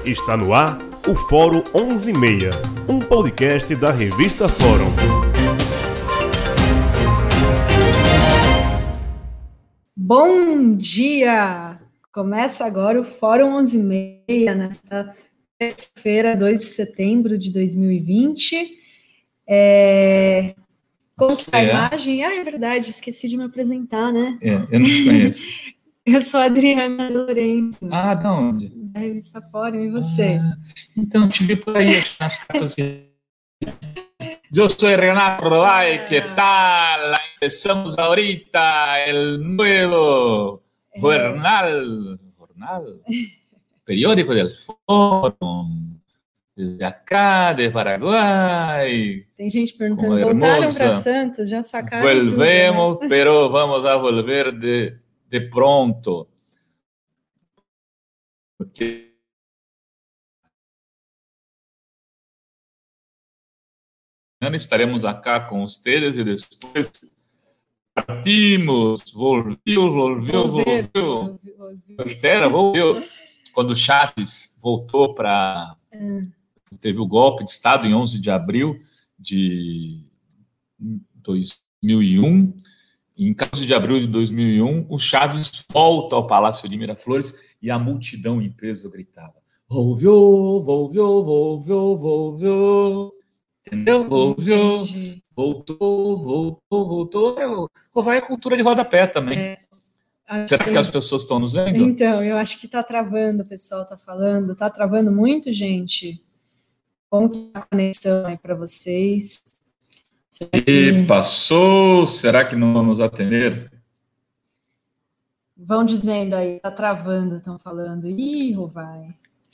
Está no ar o Fórum 11:30, um podcast da revista Fórum. Bom dia! Começa agora o Fórum 11:30, nesta terça-feira, 2 de setembro de 2020. Como que tá a imagem? Ah, é verdade, esqueci de me apresentar, né? Eu não te conheço. Eu sou a Adriana Lourenço. Ah, da onde? Da revista Fórum, e você? Então, te vi por aí nas capas. Eu sou Renato Rodai, que tal? Empezamos ahorita el nuevo jornal, periódico del Fórum, desde acá, de Paraguay. Tem gente perguntando, voltaram para Santos? Já sacaram Volvemos, tudo, né? pero vamos a volver de pronto. Porque estaremos acá com vocês e depois partimos. Volviu. Quando Chaves voltou para... Teve o golpe de Estado em 11 de abril de 2001. Em 14 de abril de 2001, o Chaves volta ao Palácio de Miraflores e a multidão em peso gritava: volviu. Entendeu? Voltou. Vai a cultura de rodapé também. Será que as pessoas estão nos vendo? Então, eu acho que está travando, o pessoal está falando. Está travando muito, gente? Como que tá a conexão aí para vocês? Passou. Será que não vamos atender? Vão dizendo aí, está travando, estão falando. Ih, Rovai.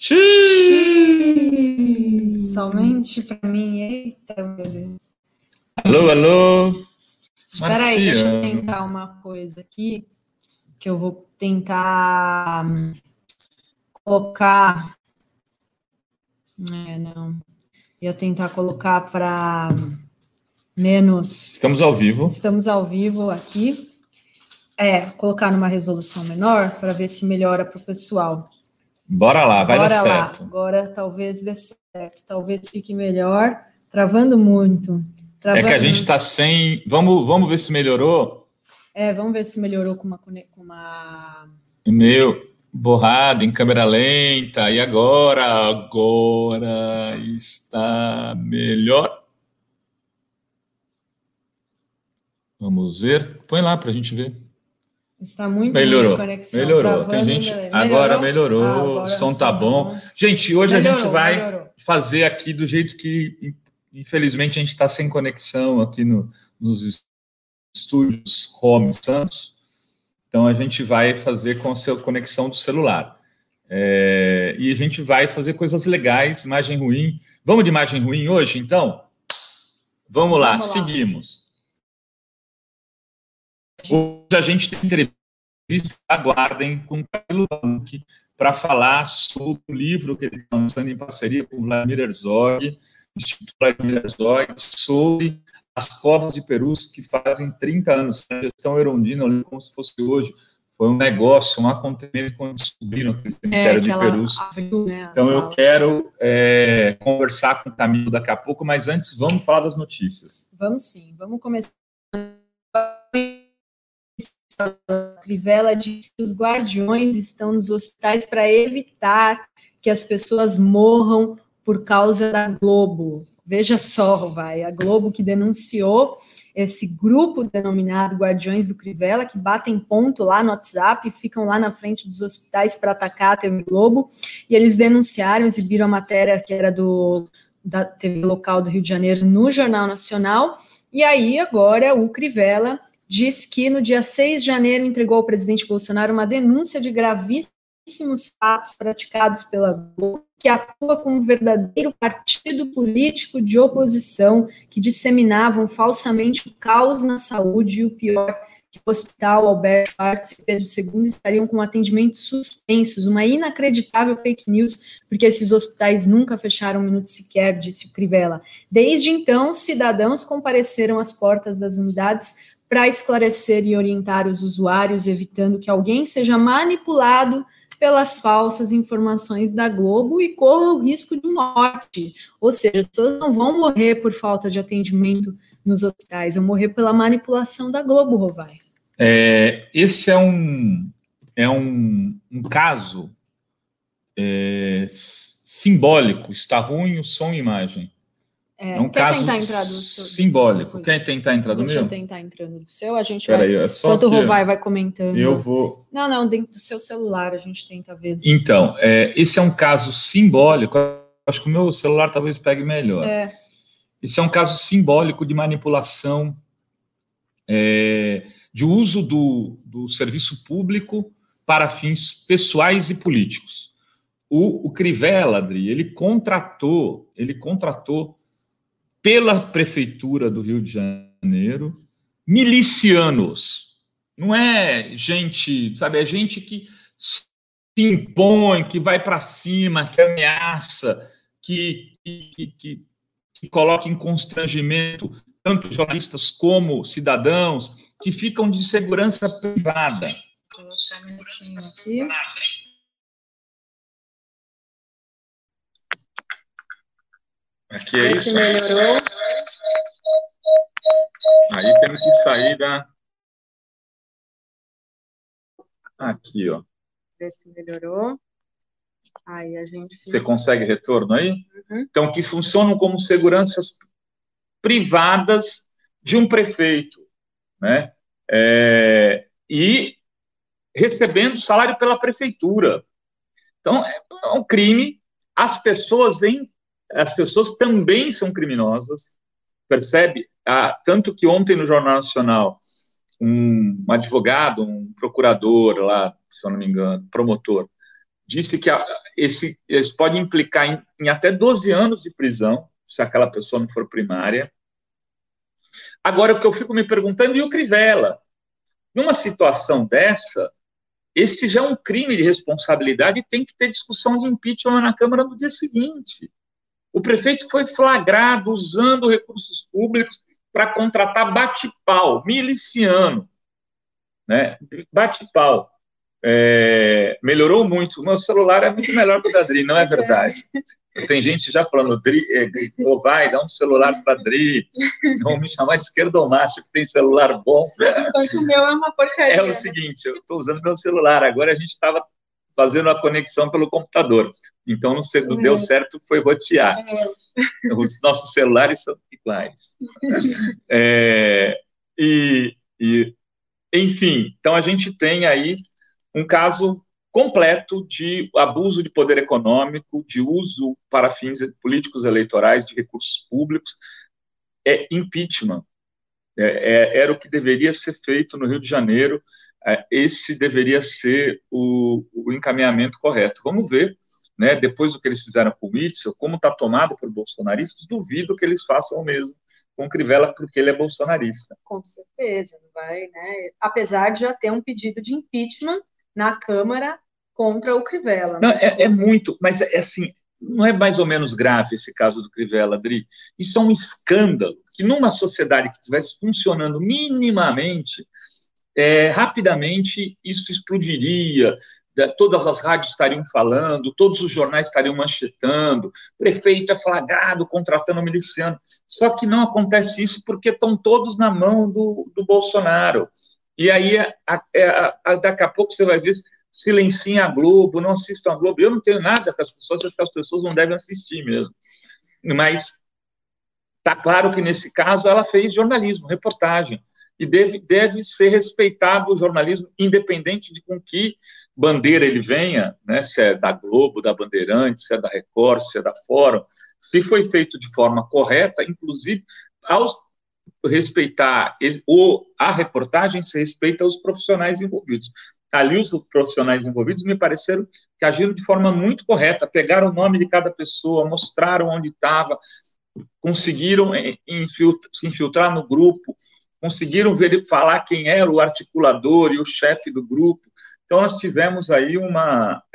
Somente para mim, eita, meu Deus. Alô. Espera aí, deixa eu tentar uma coisa aqui, que eu vou tentar colocar... Ia tentar colocar para menos... Estamos ao vivo. Estamos ao vivo aqui. Colocar numa resolução menor, para ver se melhora para o pessoal. Bora lá, vai dar certo. Agora talvez dê certo, talvez fique melhor. Travando muito. É que a gente está sem... Vamos ver se melhorou? Vamos ver se melhorou com uma... Meio borrado, em câmera lenta. E agora? Agora está melhor. Vamos ver. Põe lá para a gente ver. Está muito melhorou. Ruim a conexão. Melhorou. Tem gente... Agora melhorou. Agora o som tá bom. Gente, hoje melhorou, a gente vai fazer aqui do jeito que, infelizmente, a gente está sem conexão aqui nos estúdios Home Santos. Então, a gente vai fazer com a conexão do celular. E a gente vai fazer coisas legais, imagem ruim. Vamos de imagem ruim hoje, então? Vamos lá, seguimos. Hoje a gente tem entrevista, aguardem, com o Camilo Vanucci para falar sobre o livro que ele está lançando em parceria com o Vladimir Herzog, Instituto Vladimir Herzog, sobre as covas de Perus que fazem 30 anos. A gestão Erundina, como se fosse hoje, foi um negócio, um acontecimento quando descobriram aquele cemitério de Perus. Abriu, né, então eu quero conversar com o Camilo daqui a pouco, mas antes vamos falar das notícias. Vamos sim, vamos começar. Crivella diz que os guardiões estão nos hospitais para evitar que as pessoas morram por causa da Globo. Veja só, a Globo que denunciou esse grupo denominado Guardiões do Crivella, que batem ponto lá no WhatsApp e ficam lá na frente dos hospitais para atacar a TV Globo, e eles denunciaram, exibiram a matéria que era da TV local do Rio de Janeiro no Jornal Nacional, e aí agora o Crivella diz que no dia 6 de janeiro entregou ao presidente Bolsonaro uma denúncia de gravíssimos fatos praticados pela Globo, que atua como um verdadeiro partido político de oposição, que disseminavam falsamente o caos na saúde e o pior, que o Hospital Alberto Schwartz e Pedro II estariam com atendimentos suspensos, uma inacreditável fake news, porque esses hospitais nunca fecharam um minuto sequer, disse o Crivella. Desde então, cidadãos compareceram às portas das unidades para esclarecer e orientar os usuários, evitando que alguém seja manipulado pelas falsas informações da Globo e corra o risco de morte. Ou seja, as pessoas não vão morrer por falta de atendimento nos hospitais, vão morrer pela manipulação da Globo, Rovai. Esse é um caso simbólico. Está ruim o som e imagem. É um caso simbólico. Quer tentar entrar do meu? Deixa eu tentar entrando do seu. A gente vai. Enquanto o Rovai vai comentando. Eu vou. Não, dentro do seu celular a gente tenta ver. Então, esse é um caso simbólico. Acho que o meu celular talvez pegue melhor. Esse é um caso simbólico de manipulação, de uso do serviço público para fins pessoais e políticos. O Crivella, Adri, ele contratou pela Prefeitura do Rio de Janeiro milicianos. Não é gente, sabe, é gente que se impõe, que vai para cima, que ameaça, que coloca em constrangimento tanto jornalistas como cidadãos, que ficam de segurança privada. Vou só um minutinho aqui. Aqui é isso. Melhorou. Aí temos que sair da... Aqui, ó. Ver se melhorou. Aí a gente... Você consegue retorno aí? Uhum. Então, que funcionam como seguranças privadas de um prefeito, né? E recebendo salário pela prefeitura. Então, é um crime. As pessoas também são criminosas, percebe? Tanto que ontem no Jornal Nacional, um advogado, um procurador lá, se eu não me engano, promotor, disse que eles podem implicar em até 12 anos de prisão, se aquela pessoa não for primária. Agora, o que eu fico me perguntando, e o Crivella? Numa situação dessa, esse já é um crime de responsabilidade e tem que ter discussão de impeachment na Câmara no dia seguinte. O prefeito foi flagrado usando recursos públicos para contratar bate-pau, miliciano, né? Bate-pau. Melhorou muito. O meu celular é muito melhor que o da Adri, não é verdade? Tem gente já falando, vai, dá um celular para a Adri, vão me chamar de esquerdomacho, que tem celular bom. Enquanto o meu é uma porcaria. É o seguinte, eu estou usando meu celular, agora a gente estava fazendo a conexão pelo computador, então não deu certo, foi rotear. Os nossos celulares são iguais. Enfim, então a gente tem aí um caso completo de abuso de poder econômico, de uso para fins políticos eleitorais de recursos públicos. Impeachment. Era o que deveria ser feito no Rio de Janeiro. Esse deveria ser o encaminhamento correto. Vamos ver, né, depois do que eles fizeram com o Witzel, como está tomado por bolsonaristas, duvido que eles façam o mesmo com o Crivella, porque ele é bolsonarista. Com certeza, não vai, né? Apesar de já ter um pedido de impeachment na Câmara contra o Crivella. Não, é muito, mas assim, não é mais ou menos grave esse caso do Crivella, Adri? Isso é um escândalo, que numa sociedade que estivesse funcionando minimamente, rapidamente isso explodiria, todas as rádios estariam falando, todos os jornais estariam manchetando, prefeito é flagrado contratando um miliciano. Só que não acontece isso porque estão todos na mão do Bolsonaro. E aí, daqui a pouco você vai ver, silenciem a Globo, não assistam a Globo. Eu não tenho nada com as pessoas, acho que as pessoas não devem assistir mesmo. Mas está claro que, nesse caso, ela fez jornalismo, reportagem. E deve ser respeitado o jornalismo, independente de com que bandeira ele venha, né? Se é da Globo, da Bandeirantes, se é da Record, se é da Fórum. Se foi feito de forma correta, inclusive, ao respeitar a reportagem, se respeita os profissionais envolvidos. Ali, os profissionais envolvidos me pareceram que agiram de forma muito correta, pegaram o nome de cada pessoa, mostraram onde estava, conseguiram se infiltrar no grupo, conseguiram falar quem era o articulador e o chefe do grupo. Então, nós tivemos aí uma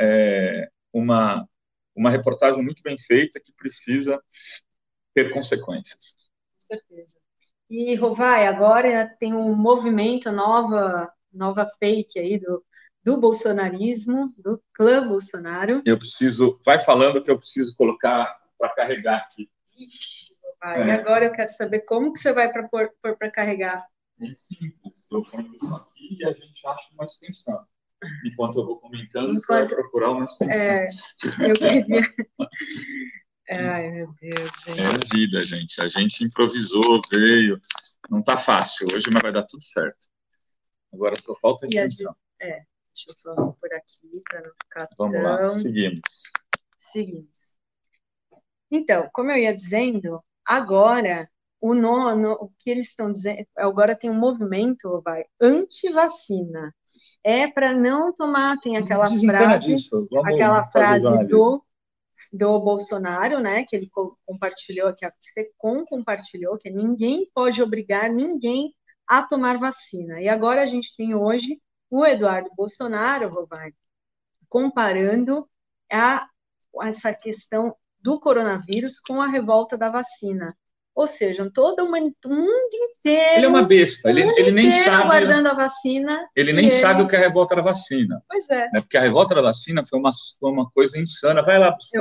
reportagem muito bem feita que precisa ter consequências. Com certeza. E, Rovai, agora tem um movimento, nova fake aí do do bolsonarismo, do clã Bolsonaro. Vai falando que eu preciso colocar para carregar aqui. E agora eu quero saber como que você vai pôr para carregar. É simples, eu ponho isso aqui e a gente acha uma extensão. Enquanto eu vou comentando, você vai procurar uma extensão. Eu queria... Ai, meu Deus, gente. É vida, gente. A gente improvisou, veio. Não tá fácil hoje, mas vai dar tudo certo. Agora só falta a extensão. Deixa eu só por aqui para não ficar Vamos lá, seguimos. Então, como eu ia dizendo, agora o que eles estão dizendo, agora tem um movimento, anti-vacina. É para não tomar, tem aquela frase do Bolsonaro, né, que ele compartilhou, que a SECOM compartilhou, que ninguém pode obrigar ninguém a tomar vacina. E agora a gente tem hoje o Eduardo Bolsonaro, Rovai, comparando essa questão do coronavírus com a revolta da vacina. Ou seja, todo o mundo inteiro... Ele é uma besta, ele nem sabe... aguardando a vacina. Ele nem sabe o que é a revolta da vacina. Pois é. Porque a revolta da vacina foi uma coisa insana. Vai lá buscar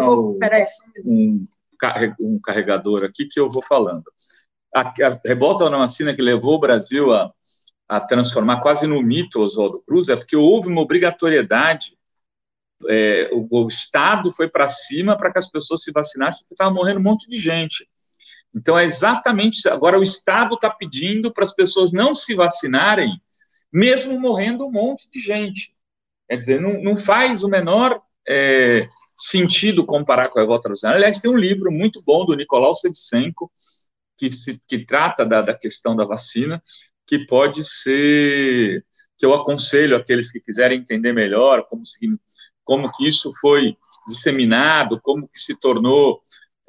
um carregador aqui que eu vou falando. A revolta da vacina que levou o Brasil a transformar quase no mito Oswaldo Cruz é porque houve uma obrigatoriedade. O Estado foi para cima para que as pessoas se vacinassem, porque estava morrendo um monte de gente. Então, é exatamente isso. Agora, o Estado está pedindo para as pessoas não se vacinarem, mesmo morrendo um monte de gente. Quer dizer, não faz o menor sentido comparar com a revolta russa. Aliás, tem um livro muito bom do Nicolau Sevchenko, que trata da questão da vacina, que pode ser... que eu aconselho aqueles que quiserem entender melhor como que isso foi disseminado, como que se tornou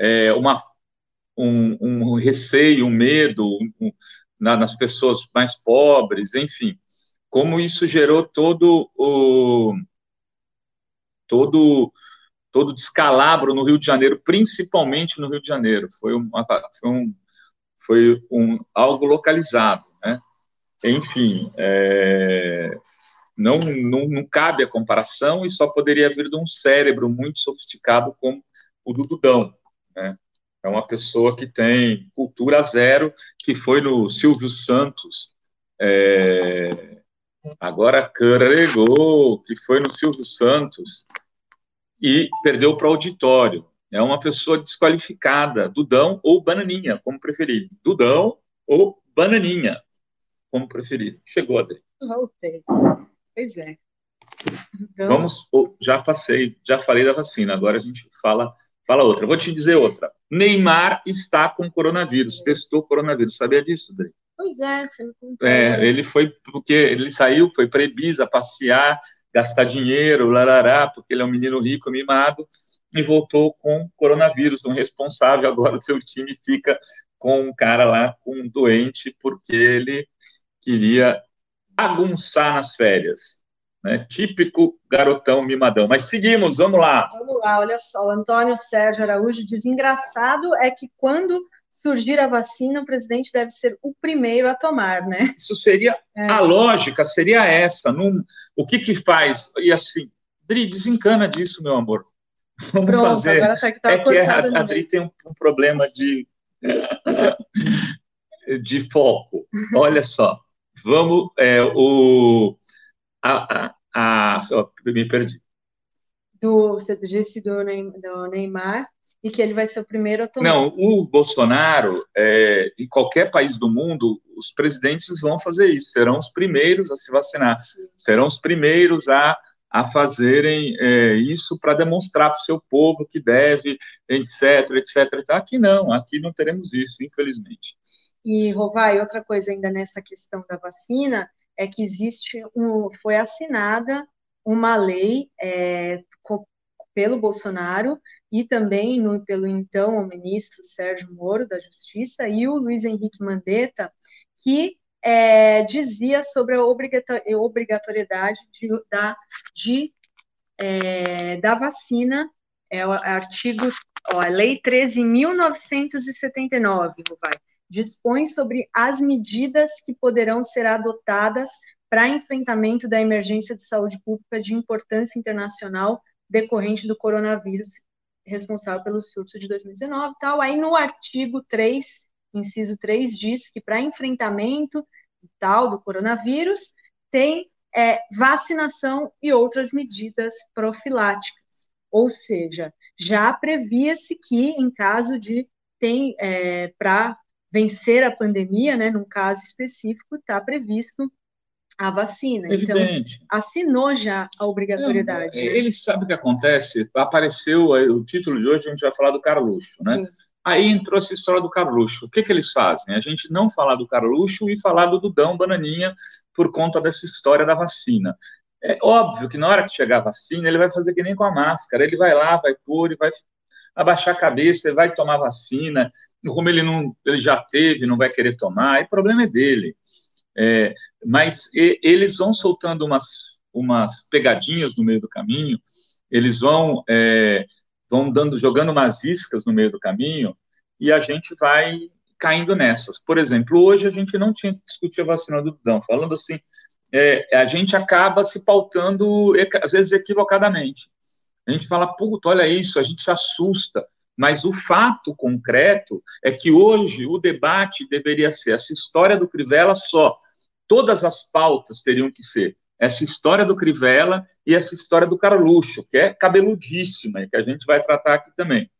um receio, um medo nas pessoas mais pobres, enfim, como isso gerou todo descalabro no Rio de Janeiro, principalmente no Rio de Janeiro. Foi algo localizado, né? Enfim, não cabe a comparação e só poderia vir de um cérebro muito sofisticado como o do Dudão, né? É uma pessoa que tem cultura zero, que foi no Silvio Santos, agora carregou, que foi no Silvio Santos e perdeu para o auditório. É uma pessoa desqualificada, Dudão ou Bananinha, como preferir. Dudão ou Bananinha, como preferir. Chegou, Adri. Voltei. Pois é. Então... já falei da vacina, agora a gente fala outra. Vou te dizer outra. Neymar está com coronavírus, testou coronavírus. Sabia disso, Adri? Pois é, você me contou. Ele foi, porque ele saiu, foi para Ibiza passear, gastar dinheiro, porque ele é um menino rico, mimado, e voltou com coronavírus, um responsável. Agora o seu time fica com um cara lá, com um doente, porque ele queria bagunçar nas férias, né? Típico garotão mimadão. Mas seguimos, vamos lá. Vamos lá, olha só, o Antônio Sérgio Araújo diz: engraçado é que quando surgir a vacina, o presidente deve ser o primeiro a tomar, né? Isso seria, a lógica seria essa. O que faz? E assim, Dri, desencana disso, meu amor. Vamos fazer. Agora tá que a Dri tem um problema de foco. Olha só. Vamos, me perdi. Você disse do Neymar, e que ele vai ser o primeiro a tomar. Não, o Bolsonaro, em qualquer país do mundo, os presidentes vão fazer isso, serão os primeiros a se vacinar, sim, serão os primeiros a fazerem isso para demonstrar para o seu povo que deve, etc, etc. Aqui não teremos isso, infelizmente. E, Rovai, outra coisa ainda nessa questão da vacina, é que foi assinada uma lei pelo Bolsonaro e também pelo então o ministro Sérgio Moro, da Justiça, e o Luiz Henrique Mandetta, que dizia sobre a obrigatoriedade da vacina, o artigo, a Lei 13.979, vai, dispõe sobre as medidas que poderão ser adotadas para enfrentamento da emergência de saúde pública de importância internacional decorrente do coronavírus, responsável pelo surto de 2019 e tal. Aí no artigo 3, inciso 3, diz que para enfrentamento tal do coronavírus tem vacinação e outras medidas profiláticas. Ou seja, já previa-se que em caso de para vencer a pandemia, né, num caso específico, está previsto a vacina. Evidente. Então, assinou já a obrigatoriedade. Não, ele sabe o que acontece? Apareceu o título de hoje, a gente vai falar do Carluxo, né? Sim. Aí entrou essa história do Carluxo. O que eles fazem? A gente não falar do Carluxo e falar do Dudão Bananinha por conta dessa história da vacina. É óbvio que na hora que chegar a vacina, ele vai fazer que nem com a máscara. Ele vai lá, vai pôr, e vai abaixar a cabeça, ele vai tomar vacina. Como ele já teve, não vai querer tomar, o problema é dele. Mas eles vão soltando umas pegadinhas no meio do caminho, eles vão jogando umas iscas no meio do caminho, e a gente vai caindo nessas. Por exemplo, hoje a gente não tinha que discutir a vacina do Dudão, falando assim, a gente acaba se pautando, às vezes, equivocadamente. A gente fala, puta, olha isso, a gente se assusta, mas o fato concreto é que hoje o debate deveria ser essa história do Crivella só. Todas as pautas teriam que ser essa história do Crivella e essa história do Carluxo, que é cabeludíssima e que a gente vai tratar aqui também.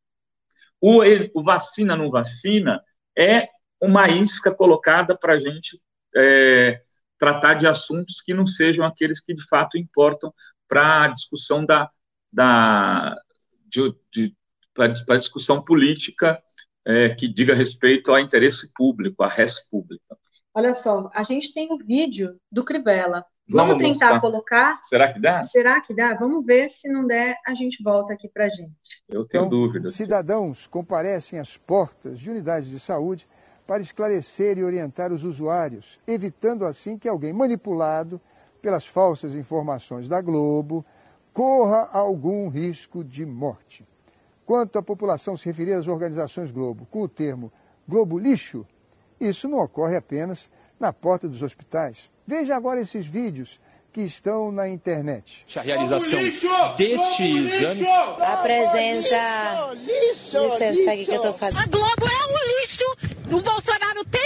O vacina não vacina é uma isca colocada para a gente tratar de assuntos que não sejam aqueles que de fato importam para a discussão para a discussão política que diga respeito ao interesse público, à res pública. Olha só, a gente tem o vídeo do Crivella. Vamos tentar colocar? Será que dá? Será que dá? Vamos ver, se não der, a gente volta aqui para a gente. Eu tenho dúvidas. Cidadãos comparecem às portas de unidades de saúde para esclarecer e orientar os usuários, evitando assim que alguém manipulado pelas falsas informações da Globo corra algum risco de morte. Quanto à população se referir às organizações Globo com o termo Globo lixo, isso não ocorre apenas na porta dos hospitais. Veja agora esses vídeos que estão na internet. A realização deste exame... A presença... Licença aqui que eu tô fazendo. A Globo é um lixo! O Bolsonaro tem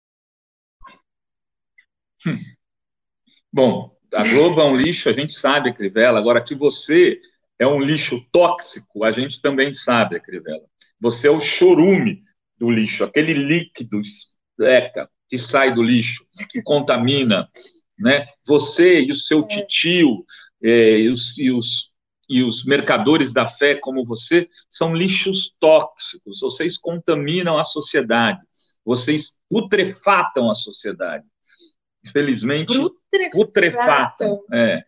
razão! Bom, a Globo é um lixo, a gente sabe, Crivella. Agora, que você é um lixo tóxico, a gente também sabe, Crivella. Você é o chorume do lixo, aquele líquido que sai do lixo, que contamina, né? Você e o seu titio e os mercadores da fé como você são lixos tóxicos, vocês contaminam a sociedade, vocês putrefatam a sociedade. Infelizmente, putrefatam.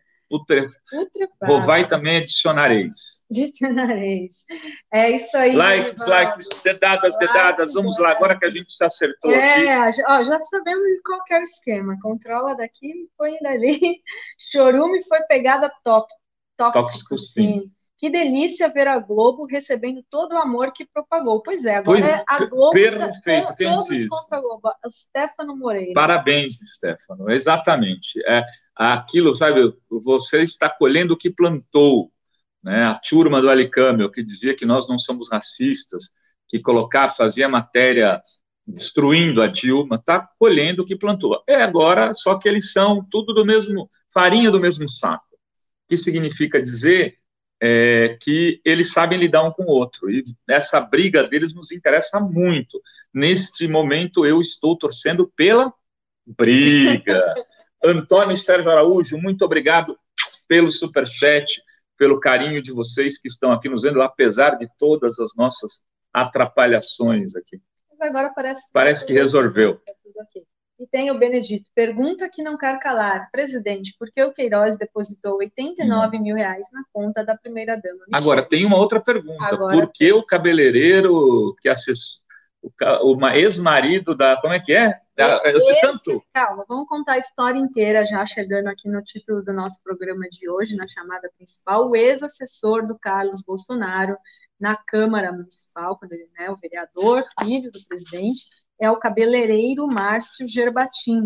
Vai também adicionareis. Dicionareis. É isso aí. Likes, dedadas, vamos lá, agora que a gente se acertou aqui. Já sabemos qual que é o esquema. Controla daqui, põe dali. Chorume foi pegada tóxico, sim. Que delícia ver a Globo recebendo todo o amor que propagou. Pois é, agora a Globo... Perfeito, quem disse isso? Contra a Globo. O Stefano Moreira. Parabéns, Stefano, exatamente. Aquilo, sabe, você está colhendo o que plantou, né? A turma do Alicâmio, que dizia que nós não somos racistas, que fazia matéria destruindo a Dilma, está colhendo o que plantou. Agora, só que eles são tudo farinha do mesmo saco. O que significa dizer que eles sabem lidar um com o outro, e essa briga deles nos interessa muito. Neste momento, eu estou torcendo pela briga. Antônio Sérgio Araújo, muito obrigado pelo superchat, pelo carinho de vocês que estão aqui nos vendo, apesar de todas as nossas atrapalhações aqui. Mas agora parece que resolveu. E tem o Benedito, pergunta que não quer calar. Presidente, por que o Queiroz depositou 89 mil reais na conta da primeira-dama? Agora, tem uma outra pergunta. Por que o cabeleireiro que o ex-marido da... Como é que é? Calma, vamos contar a história inteira já chegando aqui no título do nosso programa de hoje, na chamada principal. O ex-assessor do Carlos Bolsonaro na Câmara Municipal, quando ele, o vereador, filho do presidente, é o cabeleireiro Márcio Gerbatim.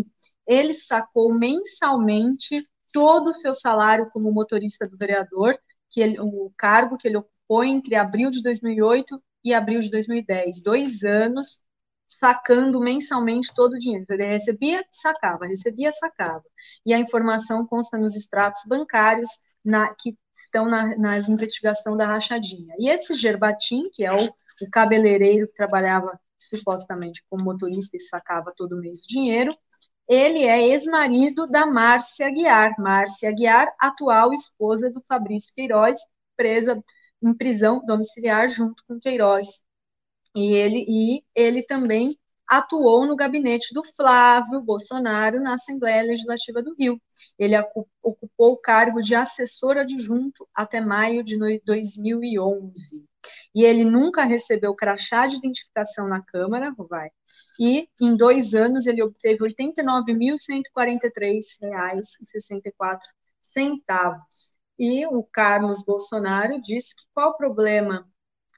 ele sacou mensalmente todo o seu salário como motorista do vereador, o cargo que ele ocupou entre abril de 2008 e abril de 2010, 2 anos, sacando mensalmente todo o dinheiro. Ele recebia, sacava, recebia, sacava. E a informação consta nos extratos bancários que estão na investigação da rachadinha. E esse Gerbatim, que é o cabeleireiro que trabalhava supostamente como motorista e sacava todo mês o dinheiro, ele é ex-marido da Márcia Aguiar. Márcia Aguiar, atual esposa do Fabrício Queiroz, presa em prisão domiciliar junto com Queiroz. E ele também atuou no gabinete do Flávio Bolsonaro na Assembleia Legislativa do Rio. Ele ocupou o cargo de assessor adjunto até maio de 2011. E ele nunca recebeu crachá de identificação na Câmara, vai. E em 2 anos ele obteve R$ 89.143,64. E o Carlos Bolsonaro disse que qual o problema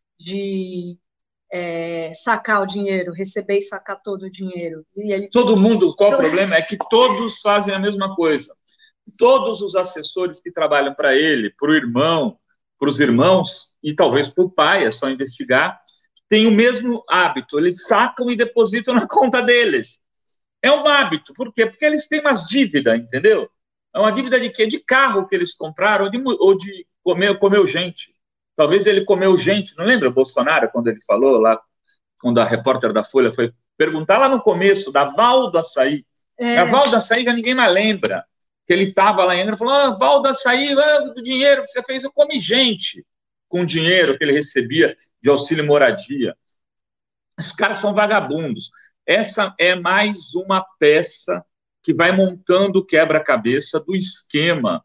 de sacar o dinheiro, receber e sacar todo o dinheiro? E ele todo mundo, qual o problema? É que todos fazem a mesma coisa. Todos os assessores que trabalham para ele, para o irmão, para os irmãos, e talvez para o pai, é só investigar, têm o mesmo hábito, eles sacam e depositam na conta deles. É um hábito, por quê? Porque eles têm umas dívidas, entendeu? É uma dívida de quê? De carro que eles compraram, ou de comeu gente. Talvez ele comeu gente, não lembra o Bolsonaro, quando ele falou lá, quando a repórter da Folha foi perguntar lá no começo, da Val do Açaí. A Val do Açaí já ninguém mais lembra, que ele estava lá ainda, falou, Val do Açaí, do dinheiro que você fez, eu comi gente com o dinheiro que ele recebia de auxílio moradia. Esses caras são vagabundos. Essa é mais uma peça que vai montando o quebra-cabeça do esquema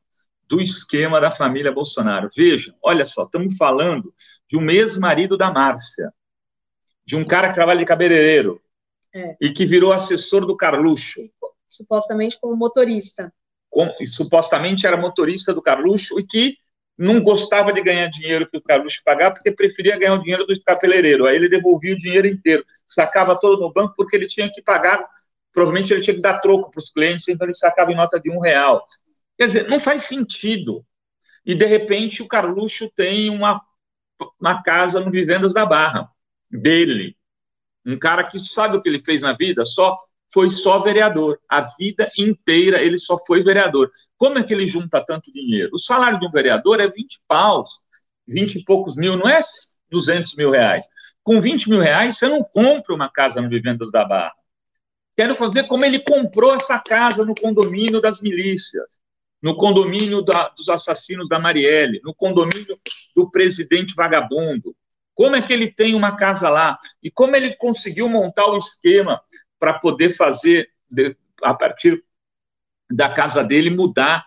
da família Bolsonaro. Vejam, olha só, estamos falando de um ex-marido da Márcia, de um cara que trabalha de cabeleireiro e que virou assessor do Carluxo. Supostamente como motorista. Supostamente era motorista do Carluxo e que não gostava de ganhar dinheiro que o Carluxo pagava, porque preferia ganhar o dinheiro do cabeleireiro. Aí ele devolvia o dinheiro inteiro, sacava todo no banco, porque ele tinha que pagar, provavelmente ele tinha que dar troco para os clientes, então ele sacava em nota de R$1. Quer dizer, não faz sentido. E, de repente, o Carluxo tem uma casa no Vivendas da Barra, dele. Um cara que sabe o que ele fez na vida? Foi só vereador. A vida inteira ele só foi vereador. Como é que ele junta tanto dinheiro? O salário de um vereador é 20 paus, 20 e poucos mil, não é 200 mil reais. Com 20 mil reais, você não compra uma casa no Vivendas da Barra. Quero fazer como ele comprou essa casa no condomínio das milícias, no condomínio dos assassinos da Marielle, no condomínio do presidente vagabundo. Como é que ele tem uma casa lá? E como ele conseguiu montar o esquema para poder fazer, a partir da casa dele, mudar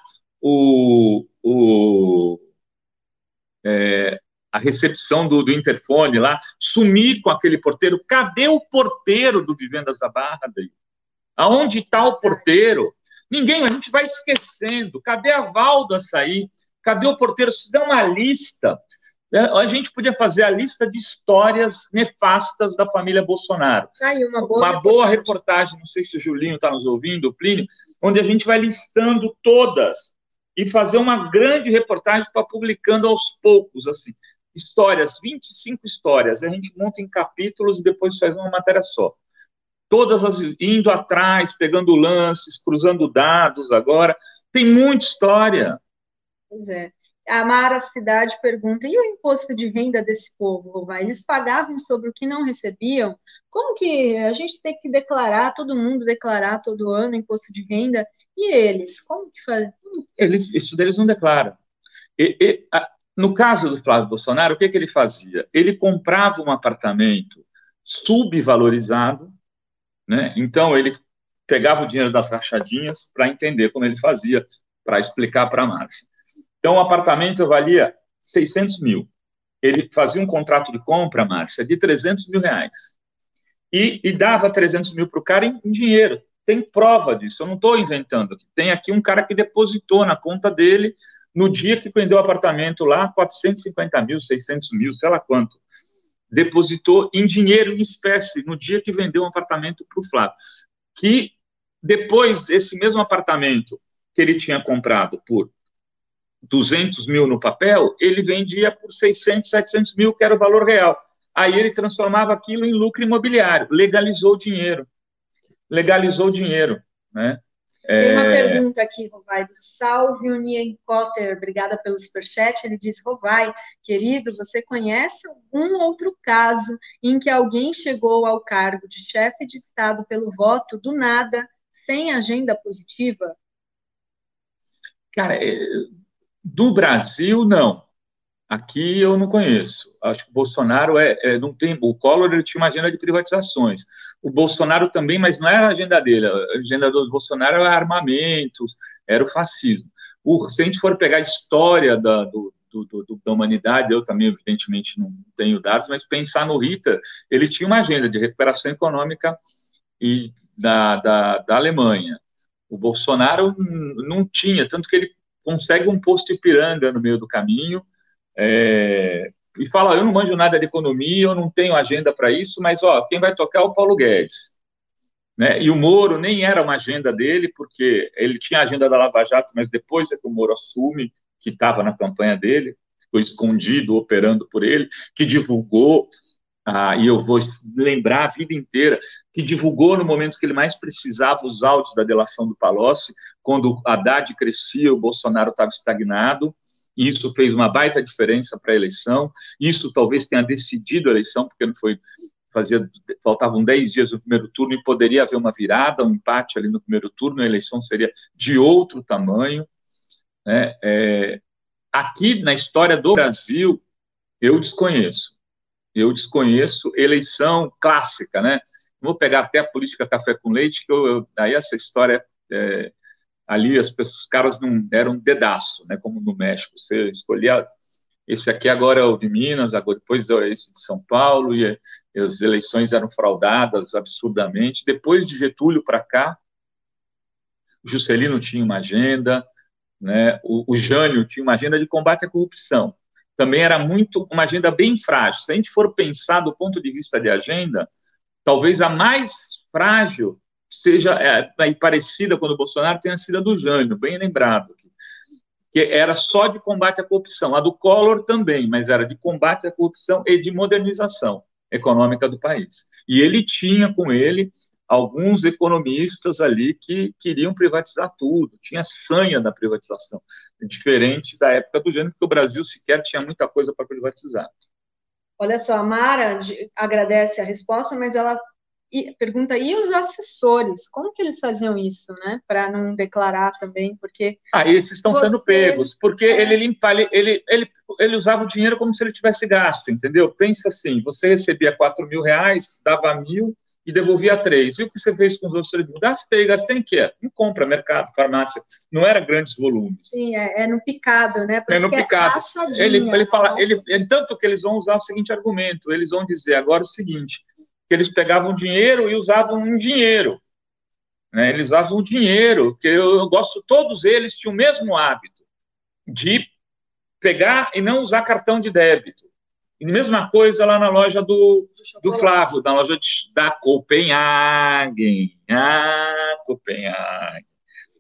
a recepção do interfone lá, sumir com aquele porteiro. Cadê o porteiro do Vivendas da Barra, dele? Aonde está o porteiro? Ninguém, a gente vai esquecendo. Cadê a Val do Açaí? Cadê o porteiro? Se der uma lista, a gente podia fazer a lista de histórias nefastas da família Bolsonaro. Uma boa reportagem, não sei se o Julinho está nos ouvindo, o Plínio, onde a gente vai listando todas e fazer uma grande reportagem para publicando aos poucos, assim, histórias, 25 histórias. A gente monta em capítulos e depois faz uma matéria só. Todas indo atrás, pegando lances, cruzando dados agora. Tem muita história. Pois é. A Mara Cidade pergunta, e o imposto de renda desse povo, Rovai? Eles pagavam sobre o que não recebiam? Como que a gente tem que declarar, todo mundo declarar todo ano imposto de renda? E eles? Como que faz? Isso deles não declaram. No caso do Flávio Bolsonaro, o que ele fazia? Ele comprava um apartamento subvalorizado, né? Então ele pegava o dinheiro das rachadinhas para entender como ele fazia, para explicar para a Márcia. Então, o apartamento valia 600 mil. Ele fazia um contrato de compra, Márcia, de 300 mil reais. E dava 300 mil para o cara em dinheiro. Tem prova disso, eu não estou inventando. Tem aqui um cara que depositou na conta dele, no dia que vendeu o apartamento lá, 450 mil, 600 mil, sei lá quanto. Depositou em dinheiro, em espécie, no dia que vendeu um apartamento para o Flávio. Que Depois, esse mesmo apartamento que ele tinha comprado por 200 mil no papel, ele vendia por 600, 700 mil, que era o valor real. Aí ele transformava aquilo em lucro imobiliário, legalizou o dinheiro. Legalizou o dinheiro, né? Tem uma pergunta aqui, Rovai, do Salvio Nienkotter, obrigada pelo superchat. Ele diz: Rovai, querido, você conhece algum outro caso em que alguém chegou ao cargo de chefe de Estado pelo voto do nada, sem agenda positiva? Cara, do Brasil, não. Aqui eu não conheço. Acho que o Bolsonaro não tem. O Collor ele tinha uma agenda de privatizações. O Bolsonaro também, mas não era a agenda dele. A agenda do Bolsonaro era armamentos, era o fascismo. Se a gente for pegar a história da humanidade, eu também, evidentemente, não tenho dados, mas pensar no Hitler, ele tinha uma agenda de recuperação econômica da Alemanha. O Bolsonaro não tinha, tanto que ele consegue um posto Ipiranga no meio do caminho, e fala: eu não manjo nada de economia, eu não tenho agenda para isso, mas quem vai tocar é o Paulo Guedes, né? E o Moro nem era uma agenda dele, porque ele tinha a agenda da Lava Jato, mas depois é que o Moro assume que estava na campanha dele, ficou escondido, operando por ele, que divulgou, e eu vou lembrar a vida inteira, que divulgou no momento que ele mais precisava os áudios da delação do Palocci, quando o Haddad crescia, o Bolsonaro estava estagnado. Isso fez uma baita diferença para a eleição. Isso talvez tenha decidido a eleição, porque não foi, faltavam 10 dias no primeiro turno e poderia haver uma virada, um empate ali no primeiro turno, a eleição seria de outro tamanho, né? Aqui na história do Brasil, eu desconheço eleição clássica, né? Vou pegar até a política café com leite, que aí essa história ali os caras não deram dedaço, né? Como no México, você escolhia esse aqui, agora é o de Minas, agora depois é esse de São Paulo, e as eleições eram fraudadas absurdamente. Depois de Getúlio para cá, o Juscelino tinha uma agenda, né? O Jânio tinha uma agenda de combate à corrupção. Também era uma agenda bem frágil. Se a gente for pensar do ponto de vista de agenda, talvez a mais frágil seja parecida quando o Bolsonaro tenha sido a do Jânio, bem lembrado, que era só de combate à corrupção. A do Collor também, mas era de combate à corrupção e de modernização econômica do país. E ele tinha com ele alguns economistas ali que queriam privatizar tudo, tinha sanha da privatização, diferente da época do Jânio, porque o Brasil sequer tinha muita coisa para privatizar. Olha só, a Mara agradece a resposta, mas ela pergunta: e os assessores? Como que eles faziam isso, né? Para não declarar também, porque... esses estão sendo pegos, porque ele usava o dinheiro como se ele tivesse gasto, entendeu? Pensa assim, você recebia R$4.000, dava 1.000 e devolvia 3. E o que você fez com os outros 3.000? Gastei em quê? Em compra, mercado, farmácia. Não era grandes volumes. Sim, é no picado, né? Por no picado. Ele fala, tanto que eles vão usar o seguinte argumento, eles vão dizer agora o seguinte, que eles pegavam dinheiro e usavam um dinheiro, né? Eles usavam o dinheiro, que eu gosto, todos eles tinham o mesmo hábito de pegar e não usar cartão de débito. E mesma coisa lá na loja do Flávio, na loja da Copenhagen. Copenhagen.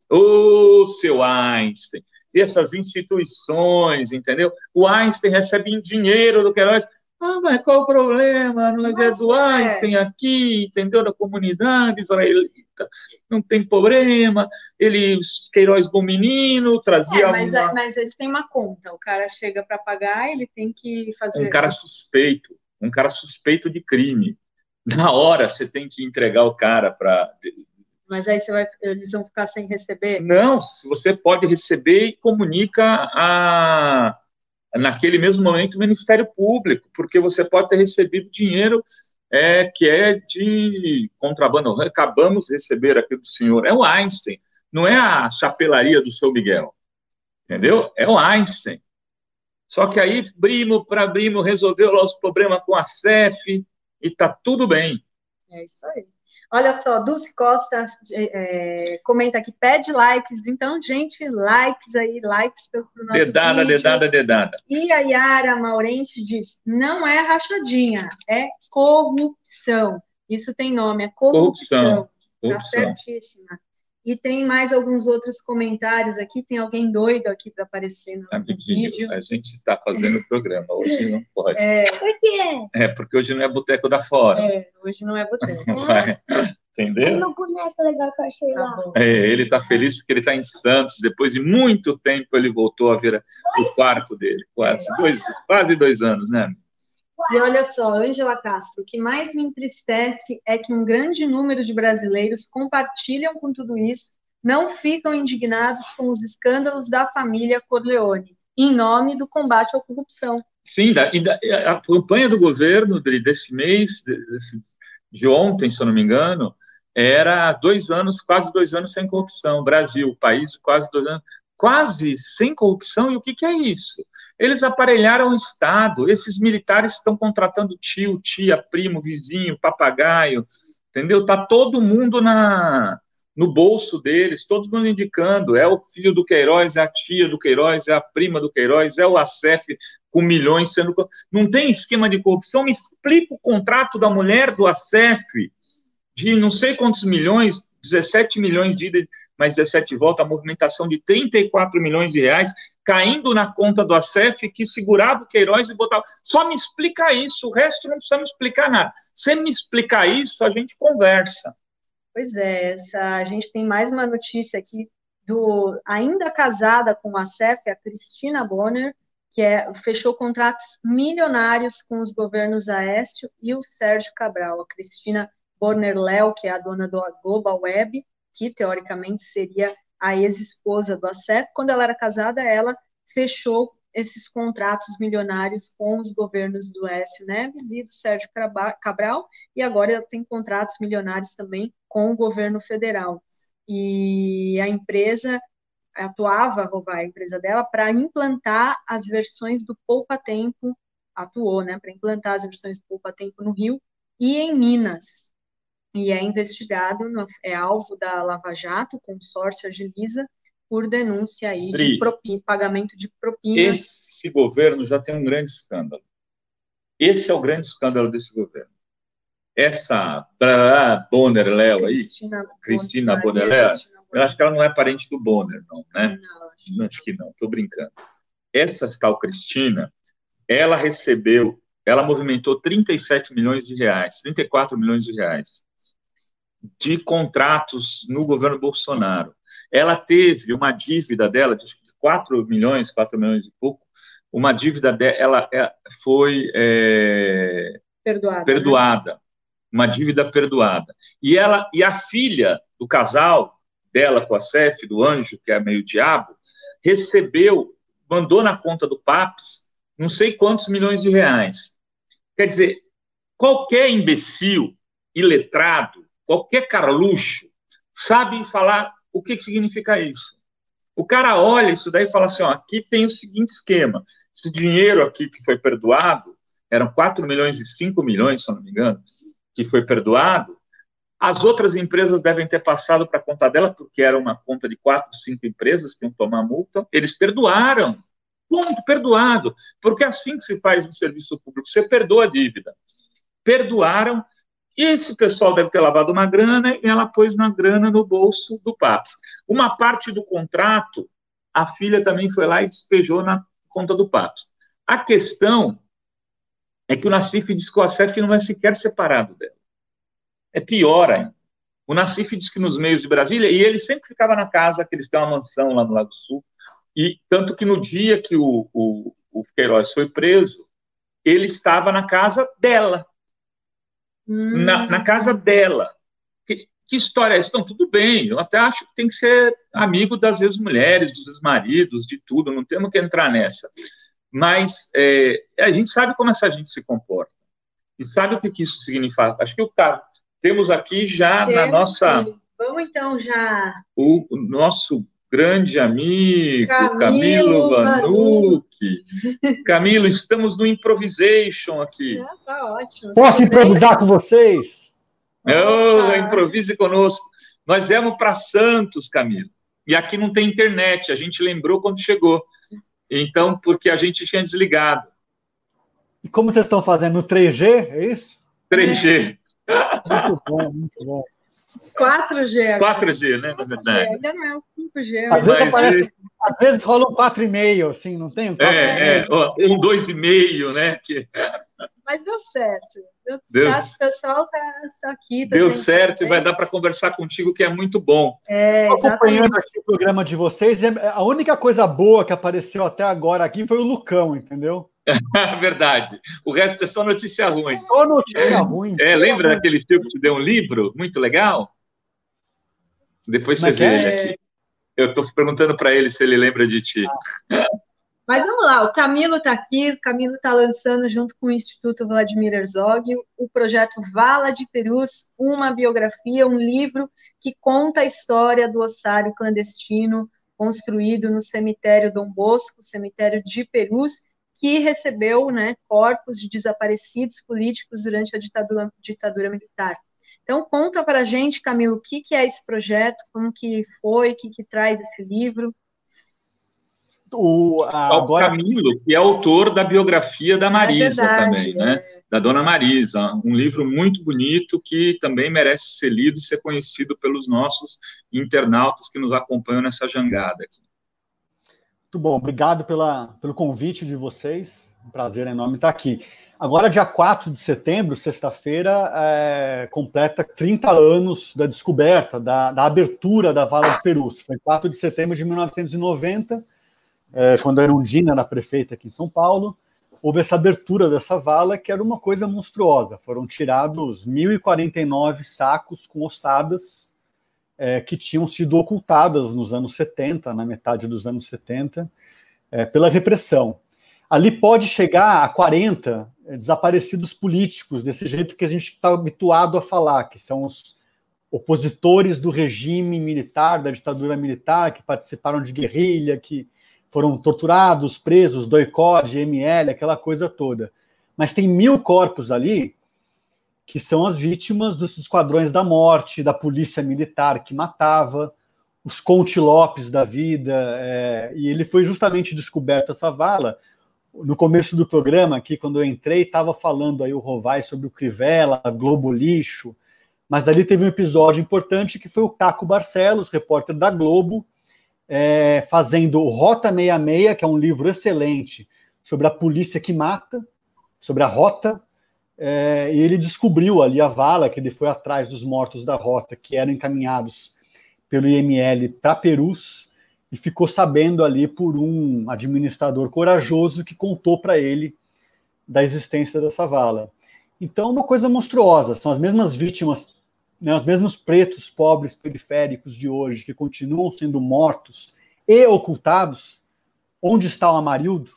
Seu Einstein. E essas instituições, entendeu? O Einstein recebe em dinheiro do Queiroz. Mas qual o problema? Nós do Einstein aqui, entendeu? Da comunidade israelita. Não tem problema. Queiroz bom menino, trazia... Mas ele tem uma conta. O cara chega para pagar, ele tem que fazer... Um cara suspeito de crime. Na hora, você tem que entregar o cara para... Mas aí eles vão ficar sem receber? Não, você pode receber e comunica naquele mesmo momento o Ministério Público, porque você pode ter recebido dinheiro que é de contrabando. Acabamos de receber aqui do senhor. É o Einstein, não é a chapelaria do seu Miguel, entendeu? É o Einstein. Só que aí, Brimo resolveu lá os problemas com a CEF e tá tudo bem. É isso aí. Olha só, Dulce Costa comenta aqui, pede likes. Então, gente, likes aí, likes pro nosso Dedada. E a Yara Maurente diz, não é rachadinha, é corrupção. Isso tem nome, é corrupção. Tá certíssima. E tem mais alguns outros comentários aqui. Tem alguém doido aqui para aparecer no vídeo. A gente está fazendo o programa, hoje não pode. Por quê? Porque hoje não é Boteco da Fora. Hoje não é boteco. Entendeu? Uma boneca legal que eu achei lá. Bom. Ele está feliz porque ele está em Santos. Depois de muito tempo, ele voltou a ver o quarto dele. Quase 2 anos, né? E olha só, Ângela Castro, o que mais me entristece é que um grande número de brasileiros compartilham com tudo isso, não ficam indignados com os escândalos da família Corleone, em nome do combate à corrupção. Sim, a campanha do governo desse mês, de ontem, se eu não me engano, era 2 anos, quase 2 anos sem corrupção. Brasil, país de quase 2 anos, quase sem corrupção. E o que é isso? Eles aparelharam o Estado. Esses militares estão contratando tio, tia, primo, vizinho, papagaio, entendeu? Está todo mundo no bolso deles, todo mundo indicando. É o filho do Queiroz, é a tia do Queiroz, é a prima do Queiroz, é o ACEF com milhões sendo... Não tem esquema de corrupção? Me explica o contrato da mulher do ACEF, de não sei quantos milhões, 17 milhões de... mais 17 volta, a movimentação de 34 milhões de reais, caindo na conta do ACEF, que segurava o Queiroz e botava... Só me explica isso, o resto não precisa me explicar nada. Se me explicar isso, a gente conversa. Pois é, a gente tem mais uma notícia aqui, ainda casada com o ACEF, a Cristina Bonner, que fechou contratos milionários com os governos Aécio e o Sérgio Cabral. A Cristina Bonner-Léo, que é a dona do Global Web, que teoricamente seria a ex-esposa do ACEF, quando ela era casada, ela fechou esses contratos milionários com os governos do Aécio Neves e do Sérgio Cabral, e agora ela tem contratos milionários também com o governo federal. E a empresa a empresa dela, para implantar as versões do Poupa Tempo, para implantar as versões do Poupa Tempo no Rio e em Minas. E é investigado, é alvo da Lava Jato, consórcio Agiliza, por denúncia aí de pagamento de propinas. Esse governo já tem um grande escândalo. Esse é o grande escândalo desse governo. Essa Bonner-Léo aí, Cristina Bonner-Léo, eu acho que ela não é parente do Bonner, não, né? Não, acho que não, estou brincando. Essa tal Cristina, ela movimentou 37 milhões de reais, 34 milhões de reais de contratos no governo Bolsonaro. Ela teve uma dívida dela de 4 milhões e pouco, uma dívida dela foi perdoada, né? Uma dívida perdoada. E a filha do casal dela com a ACEF, do Anjo, que é meio diabo, mandou na conta do PAPS não sei quantos milhões de reais. Quer dizer, qualquer imbecil, iletrado, qualquer carluxo sabe falar o que significa isso. O cara olha isso daí e fala assim, aqui tem o seguinte esquema, esse dinheiro aqui que foi perdoado, eram 4 milhões e 5 milhões, se eu não me engano, que foi perdoado, as outras empresas devem ter passado para a conta dela, porque era uma conta de 4, 5 empresas que iam tomar multa, eles perdoaram, ponto, perdoado, porque é assim que se faz no serviço público, você perdoa a dívida. Perdoaram, e esse pessoal deve ter lavado uma grana e ela pôs na grana no bolso do PAPS. Uma parte do contrato, a filha também foi lá e despejou na conta do PAPS. A questão é que o Nassif diz que o ACEF não é sequer separado dela. É pior ainda. O Nassif diz que nos meios de Brasília, e ele sempre ficava na casa, que eles têm uma mansão lá no Lago Sul, e tanto que no dia que o Queiroz foi preso, ele estava na casa dela. Na casa dela. Que história é essa? Então, tudo bem, eu até acho que tem que ser amigo das ex-mulheres, dos ex-maridos, de tudo, não temos que entrar nessa. Mas a gente sabe como essa gente se comporta. E sabe o que isso significa? Acho que temos aqui já na nossa... Vamos então já... O nosso grande amigo, Camilo Vanucci. Camilo, estamos no Improvisation aqui. Tá ótimo. Posso improvisar com vocês? Improvise conosco. Nós viemos para Santos, Camilo. E aqui não tem internet, a gente lembrou quando chegou. Então, porque a gente tinha desligado. E como vocês estão fazendo? No 3G, é isso? 3G. Muito bom, muito bom. 4G agora. 4G, né, na verdade. Ainda não é o 5G. Às vezes rola um 4,5, assim, não tem um 4,5? Um 2,5, né? Mas deu certo. O pessoal tá aqui. Deu certo e vai dar para conversar contigo, que é muito bom. Acompanhando aqui o programa de vocês, a única coisa boa que apareceu até agora aqui foi o Lucão, entendeu? Verdade. O resto é só notícia ruim. Só notícia ruim. Lembra daquele tio que te deu um livro? Muito legal? Depois você vê ele aqui. Eu estou perguntando para ele se ele lembra de ti. Mas vamos lá, o Camilo está aqui, o Camilo está lançando, junto com o Instituto Vladimir Herzog, o projeto Vala de Perus, uma biografia, um livro que conta a história do ossário clandestino construído no cemitério Dom Bosco, cemitério de Perus, que recebeu, né, corpos de desaparecidos políticos durante a ditadura militar. Então, conta para a gente, Camilo, o que é esse projeto, como que foi, o que traz esse livro. O Camilo, que é autor da biografia da Marisa também, né? Da Dona Marisa, um livro muito bonito que também merece ser lido e ser conhecido pelos nossos internautas que nos acompanham nessa jangada aqui. Muito bom, obrigado pelo convite de vocês, um prazer enorme estar aqui. Agora, dia 4 de setembro, sexta-feira, completa 30 anos da descoberta, da abertura da Vala de Perus. Foi 4 de setembro de 1990, quando a Erundina era prefeita aqui em São Paulo, houve essa abertura dessa vala, que era uma coisa monstruosa. Foram tirados 1.049 sacos com ossadas que tinham sido ocultadas nos anos 70, na metade dos anos 70, pela repressão. Ali pode chegar a 40 desaparecidos políticos, desse jeito que a gente está habituado a falar, que são os opositores do regime militar, da ditadura militar, que participaram de guerrilha, que foram torturados, presos, doicode, ML, aquela coisa toda. Mas tem 1.000 corpos ali que são as vítimas dos esquadrões da morte, da polícia militar que matava, os Conte Lopes da vida, e ele foi justamente descoberto essa vala. No começo do programa, aqui, quando eu entrei, estava falando aí o Rovai sobre o Crivella, Globo Lixo, mas dali teve um episódio importante que foi o Caco Barcelos, repórter da Globo, fazendo o Rota 66, que é um livro excelente sobre a polícia que mata, sobre a Rota, e ele descobriu ali a vala, que ele foi atrás dos mortos da Rota, que eram encaminhados pelo IML para Perus, e ficou sabendo ali por um administrador corajoso que contou para ele da existência dessa vala. Então, uma coisa monstruosa, são as mesmas vítimas, né, os mesmos pretos pobres periféricos de hoje que continuam sendo mortos e ocultados. Onde está o Amarildo?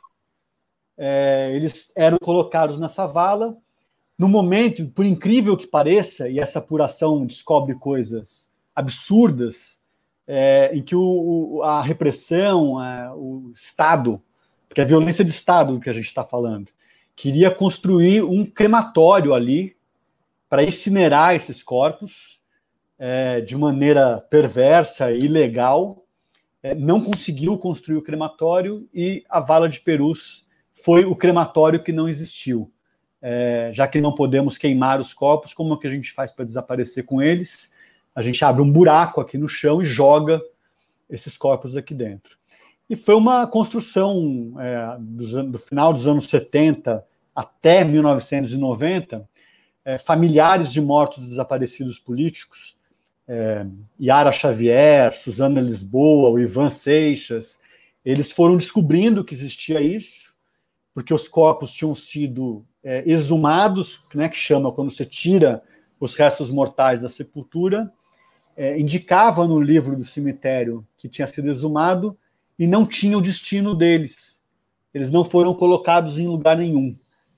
Eles eram colocados nessa vala. No momento, por incrível que pareça, e essa apuração descobre coisas absurdas, em que a repressão, o Estado, porque é a violência de Estado do que a gente está falando, queria construir um crematório ali para incinerar esses corpos de maneira perversa e ilegal, não conseguiu construir o crematório e a Vala de Perus foi o crematório que não existiu. Já que não podemos queimar os corpos, como é que a gente faz para desaparecer com eles? A gente abre um buraco aqui no chão e joga esses corpos aqui dentro. E foi uma construção do final dos anos 70 até 1990, familiares de mortos desaparecidos políticos, Yara Xavier, Suzana Lisboa, o Ivan Seixas, eles foram descobrindo que existia isso, porque os corpos tinham sido exumados, né, que chama quando você tira os restos mortais da sepultura, indicava no livro do cemitério que tinha sido exumado e não tinha o destino deles. Eles não foram colocados em lugar nenhum.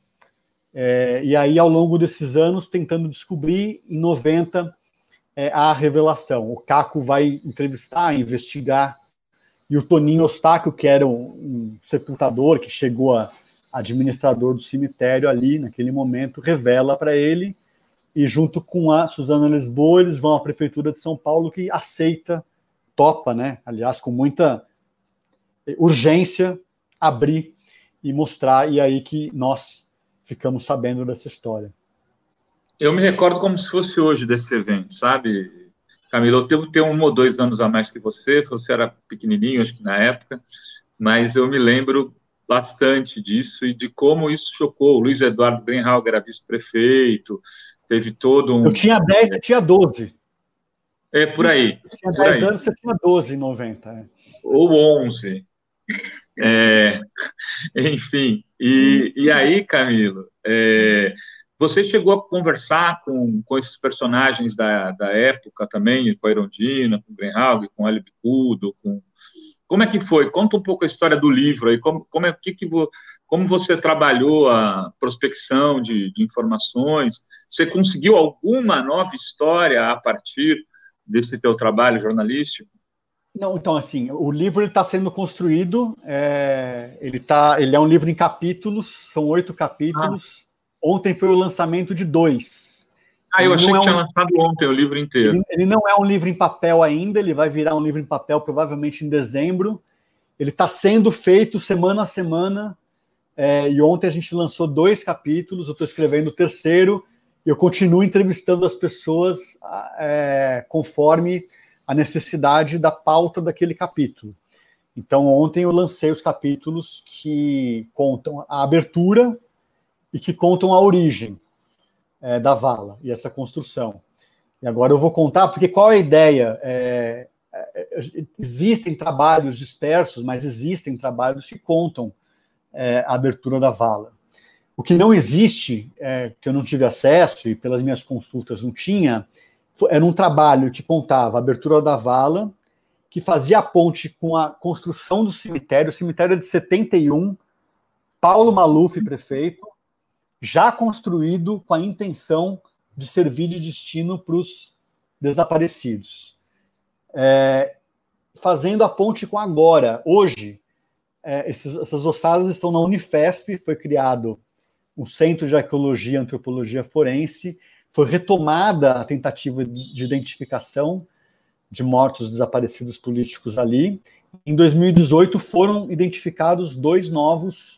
E aí, ao longo desses anos, tentando descobrir, em 90, a revelação. O Caco vai entrevistar, investigar, e o Toninho Eustáquio, que era um sepultador, que chegou a administrador do cemitério ali, naquele momento, revela para ele, e junto com a Suzana Lisboa, eles vão à Prefeitura de São Paulo, que aceita, topa, né? Aliás, com muita urgência, abrir e mostrar, e aí que nós ficamos sabendo dessa história. Eu me recordo como se fosse hoje desse evento, sabe, Camilo, eu devo ter 1 ou 2 anos a mais que você era pequenininho, acho que na época, mas eu me lembro bastante disso e de como isso chocou. O Luiz Eduardo Greenhalgh era vice-prefeito, teve todo um... Eu tinha 10, você tinha 12. É, por aí. Eu tinha 10 anos, você tinha 12 em 90. Ou 11. Enfim, e aí, Camilo, você chegou a conversar com esses personagens da época também, com a Erundina, com o Greenhalgh, com o L. Bicudo, como é que foi? Conta um pouco a história do livro aí, como você trabalhou a prospecção de informações, você conseguiu alguma nova história a partir desse teu trabalho jornalístico? Não, então, assim, o livro está sendo construído, ele é um livro em capítulos, são 8 capítulos. Ontem foi o lançamento de 2. Eu achei que tinha lançado ontem o livro inteiro. Ele não é um livro em papel ainda, ele vai virar um livro em papel provavelmente em dezembro. Ele está sendo feito semana a semana, e ontem a gente lançou 2 capítulos, eu estou escrevendo o 3º, e eu continuo entrevistando as pessoas conforme a necessidade da pauta daquele capítulo. Então, ontem eu lancei os capítulos que contam a abertura e que contam a origem da vala e essa construção. E agora eu vou contar, porque qual é a ideia? Existem trabalhos dispersos, mas existem trabalhos que contam a abertura da vala. O que não existe, que eu não tive acesso, e pelas minhas consultas não tinha, era um trabalho que contava a abertura da vala, que fazia a ponte com a construção do cemitério. O cemitério é de 71, Paulo Maluf, prefeito, já construído com a intenção de servir de destino para os desaparecidos. Fazendo a ponte com agora. Hoje, essas ossadas estão na Unifesp, foi criado um Centro de Arqueologia e Antropologia Forense, foi retomada a tentativa de identificação de mortos desaparecidos políticos ali. Em 2018 foram identificados 2 novos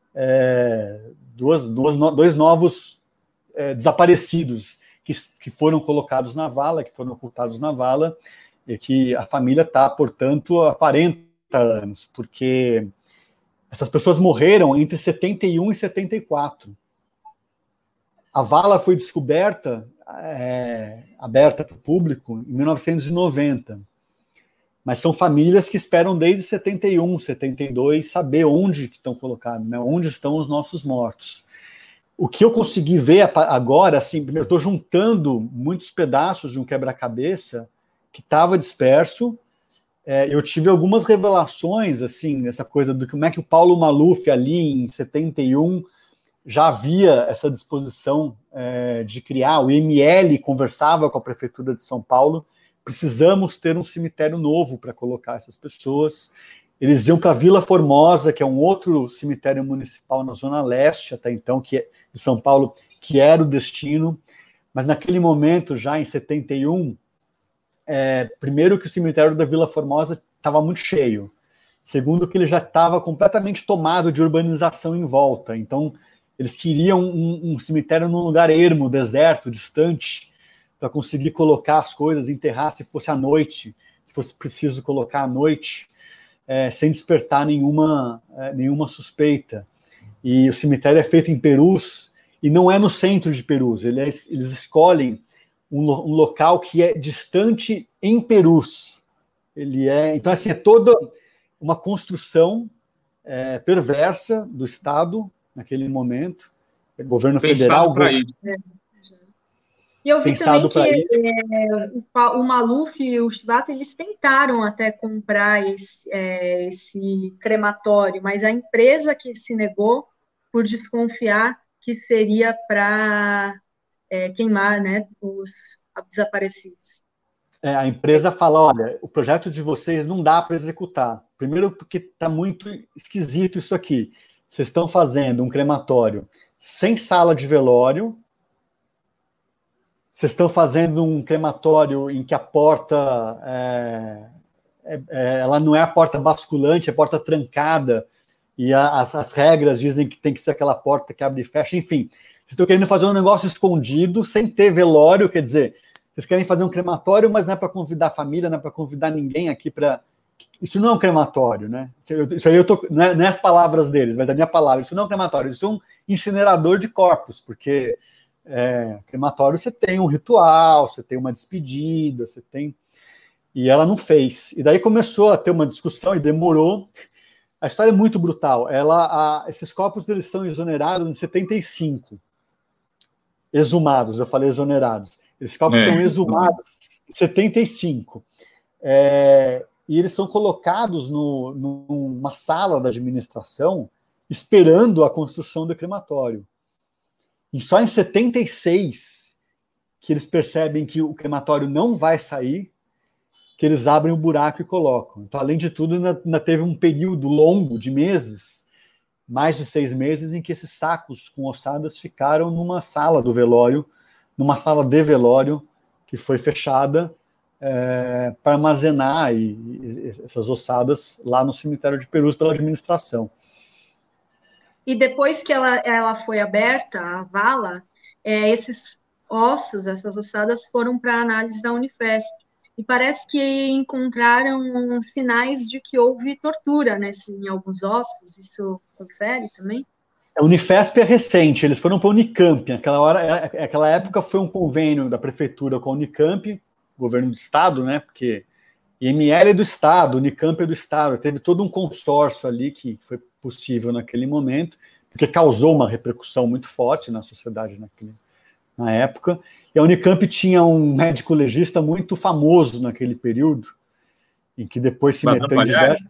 desaparecidos que foram colocados na vala, que foram ocultados na vala, e que a família está, portanto, há 40 anos, porque essas pessoas morreram entre 71 e 74. A vala foi descoberta, aberta para o público, em 1990. Mas são famílias que esperam desde 71, 72, saber onde que estão colocados, né? Onde estão os nossos mortos. O que eu consegui ver agora, assim, eu estou juntando muitos pedaços de um quebra-cabeça que estava disperso. Eu tive algumas revelações, assim, essa coisa do como é que o Paulo Maluf, ali em 71, já havia essa disposição de criar. O IML conversava com a Prefeitura de São Paulo, precisamos ter um cemitério novo para colocar essas pessoas. Eles iam para Vila Formosa, que é um outro cemitério municipal na Zona Leste, até então, de São Paulo, que era o destino. Mas naquele momento, já em 71, primeiro que o cemitério da Vila Formosa estava muito cheio. Segundo que ele já estava completamente tomado de urbanização em volta. Então, eles queriam um cemitério num lugar ermo, deserto, distante, para conseguir colocar as coisas, enterrar se fosse à noite, se fosse preciso colocar à noite, sem despertar nenhuma suspeita. E o cemitério é feito em Perus, e não é no centro de Perus, eles escolhem um local que é distante em Perus. Então, assim, é toda uma construção perversa do Estado, naquele momento, governo federal. E eu vi também que o Maluf e o Chivata, eles tentaram até comprar esse crematório, mas a empresa que se negou por desconfiar que seria para queimar, né, os desaparecidos. A empresa fala, olha, o projeto de vocês não dá para executar. Primeiro porque está muito esquisito isso aqui. Vocês estão fazendo um crematório sem sala de velório, vocês estão fazendo um crematório em que a porta ela não é a porta basculante, é a porta trancada, e as regras dizem que tem que ser aquela porta que abre e fecha, enfim. Vocês estão querendo fazer um negócio escondido, sem ter velório, quer dizer, vocês querem fazer um crematório, mas não é para convidar a família, não é para convidar ninguém aqui para... Isso não é um crematório, né? Isso aí não é as palavras deles, mas a minha palavra. Isso não é um crematório, isso é um incinerador de corpos, porque crematório você tem um ritual, você tem uma despedida, você tem... E ela não fez. E daí começou a ter uma discussão e demorou. A história é muito brutal. Esses corpos eles são exonerados em 75. Exumados, eu falei exonerados. Esses corpos são exumados em 75. E eles são colocados numa sala da administração esperando a construção do crematório. E só em 76 que eles percebem que o crematório não vai sair, que eles abrem o buraco e colocam. Então, além de tudo, ainda teve um período longo de meses, mais de 6 meses, em que esses sacos com ossadas ficaram numa sala do velório, numa sala de velório que foi fechada para armazenar essas ossadas lá no cemitério de Perus pela administração. E depois que ela foi aberta, a vala, esses ossos, essas ossadas foram para análise da Unifesp. E parece que encontraram sinais de que houve tortura em alguns ossos. Isso confere também? A Unifesp é recente, eles foram para a Unicamp. Aquela época foi um convênio da prefeitura com a Unicamp, governo do estado, né? Porque IML é do estado, Unicamp é do estado. Teve todo um consórcio ali que foi possível naquele momento, porque causou uma repercussão muito forte na sociedade na época. E a Unicamp tinha um médico legista muito famoso naquele período, em que depois se meteu em diversas...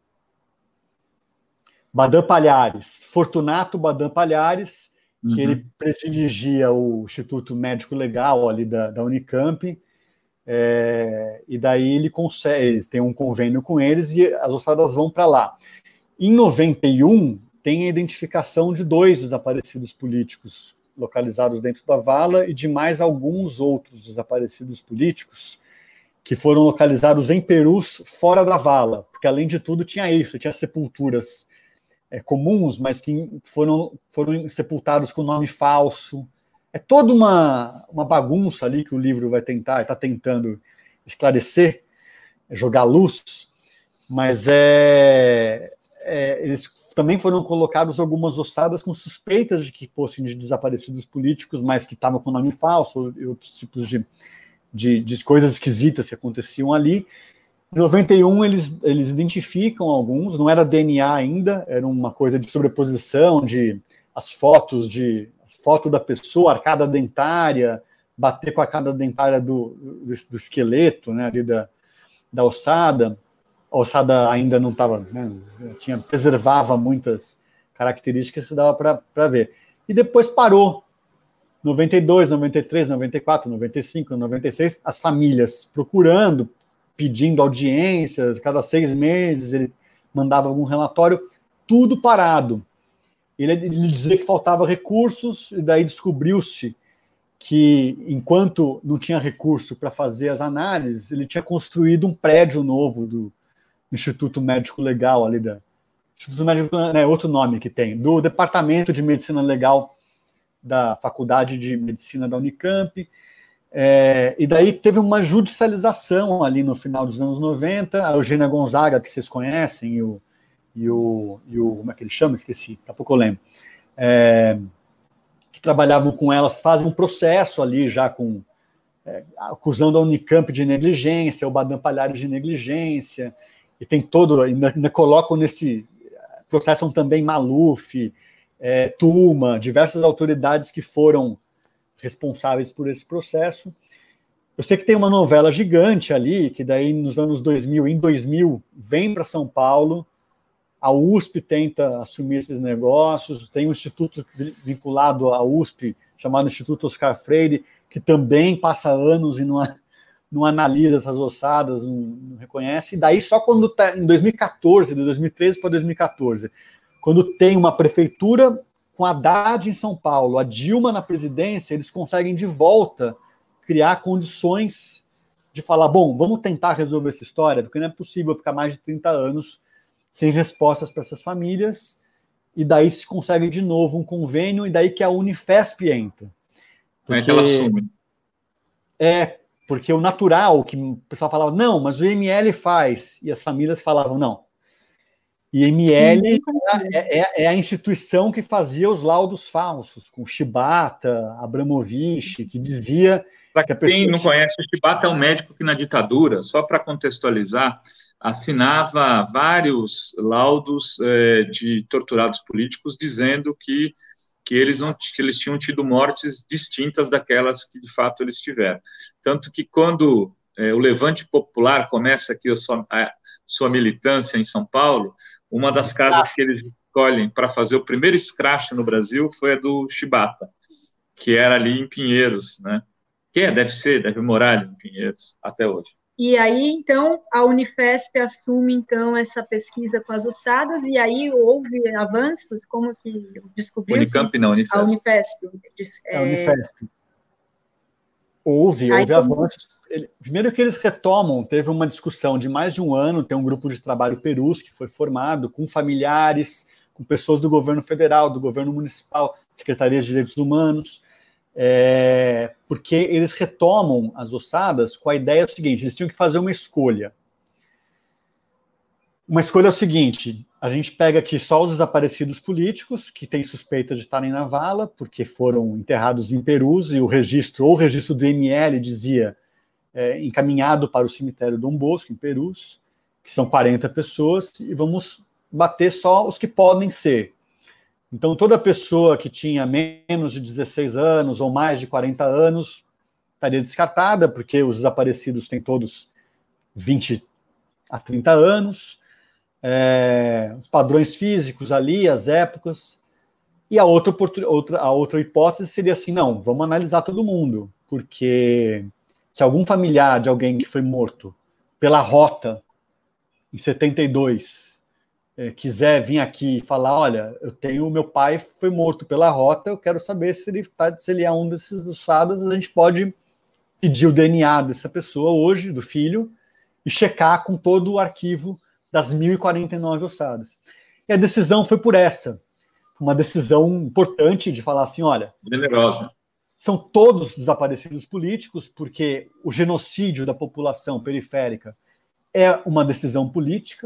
Badan Palhares, Fortunato Badan Palhares, que ele presidia o Instituto Médico Legal ali da Unicamp, e daí eles têm um convênio com eles e as ossadas vão para lá. Em 91, tem a identificação de 2 desaparecidos políticos localizados dentro da vala e de mais alguns outros desaparecidos políticos que foram localizados em Perus, fora da vala, porque além de tudo tinha sepulturas comuns, mas que foram sepultados com nome falso. É toda uma bagunça ali que o livro está tentando esclarecer, jogar luz, mas eles também foram colocados algumas ossadas com suspeitas de que fossem de desaparecidos políticos, mas que estavam com nome falso, e outros tipos de coisas esquisitas que aconteciam ali. Em 91, eles identificam alguns, não era DNA ainda, era uma coisa de sobreposição, as fotos da pessoa, arcada dentária, bater com a arcada dentária do esqueleto, né, ali da ossada. A ossada ainda não estava, né, preservava muitas características que dava para ver. E depois parou. 92, 93, 94, 95, 96, as famílias procurando, pedindo audiências, cada 6 meses ele mandava algum relatório, tudo parado. Ele dizia que faltava recursos, e daí descobriu-se que, enquanto não tinha recurso para fazer as análises, ele tinha construído um prédio novo do Instituto Médico Legal, ali Instituto Médico, né, outro nome que tem, do Departamento de Medicina Legal da Faculdade de Medicina da Unicamp, e daí teve uma judicialização ali no final dos anos 90, a Eugênia Gonzaga, que vocês conhecem, e o como é que ele chama? Esqueci, daqui a pouco eu lembro. Que trabalhavam com elas, fazem um processo ali já acusando a Unicamp de negligência, o Badan Palhares de negligência, e tem ainda colocam nesse, processam também Maluf, Tuma, diversas autoridades que foram responsáveis por esse processo. Eu sei que tem uma novela gigante ali, que daí nos anos 2000, vem para São Paulo, a USP tenta assumir esses negócios, tem um instituto vinculado à USP, chamado Instituto Oscar Freire, que também passa anos e não analisa essas ossadas, não reconhece, e daí só quando está em 2014, de 2013 para 2014, quando tem uma prefeitura com a Haddad em São Paulo, a Dilma na presidência, eles conseguem de volta criar condições de falar, bom, vamos tentar resolver essa história, porque não é possível ficar mais de 30 anos sem respostas para essas famílias, e daí se consegue de novo um convênio, e daí que a Unifesp entra. Porque ela assume. Porque o natural, que o pessoal falava, não, mas o IML faz, e as famílias falavam, não. IML é a instituição que fazia os laudos falsos, com Shibata, Abramovich, que dizia... Para quem não conhece, o Shibata é um médico que na ditadura, só para contextualizar, assinava vários laudos de torturados políticos dizendo que eles tinham tido mortes distintas daquelas que de fato eles tiveram. Tanto que quando o Levante Popular começa aqui a sua militância em São Paulo, uma das casas que eles escolhem para fazer o primeiro escrache no Brasil foi a do Shibata, que era ali em Pinheiros, né? Deve morar ali em Pinheiros até hoje. E aí, então, a Unifesp assume, então, essa pesquisa com as ossadas, e aí houve avanços, como que descobriu? Unicamp não, Unifesp. A Unifesp. A Unifesp. Houve avanços. Primeiro que eles retomam, teve uma discussão de mais de um ano, tem um grupo de trabalho Perus, que foi formado com familiares, com pessoas do governo federal, do governo municipal, secretarias de direitos humanos, porque eles retomam as ossadas com a ideia seguinte, eles tinham que fazer uma escolha. Uma escolha é o seguinte, a gente pega aqui só os desaparecidos políticos, que têm suspeita de estarem na vala, porque foram enterrados em Perus, e o registro do IML dizia encaminhado para o cemitério Dom Bosco, em Perus, que são 40 pessoas, e vamos bater só os que podem ser. Então, toda pessoa que tinha menos de 16 anos ou mais de 40 anos estaria descartada, porque os desaparecidos têm todos 20 a 30 anos, os padrões físicos ali, as épocas. E a outra hipótese seria assim, não, vamos analisar todo mundo, porque se algum familiar de alguém que foi morto pela rota em 72 quiser vir aqui e falar, olha, meu pai foi morto pela rota, eu quero saber se ele é um desses ossadas, a gente pode pedir o DNA dessa pessoa hoje, do filho, e checar com todo o arquivo das 1.049 ossadas. E a decisão foi por essa, uma decisão importante de falar assim, olha, generosa. São todos desaparecidos políticos, porque o genocídio da população periférica é uma decisão política,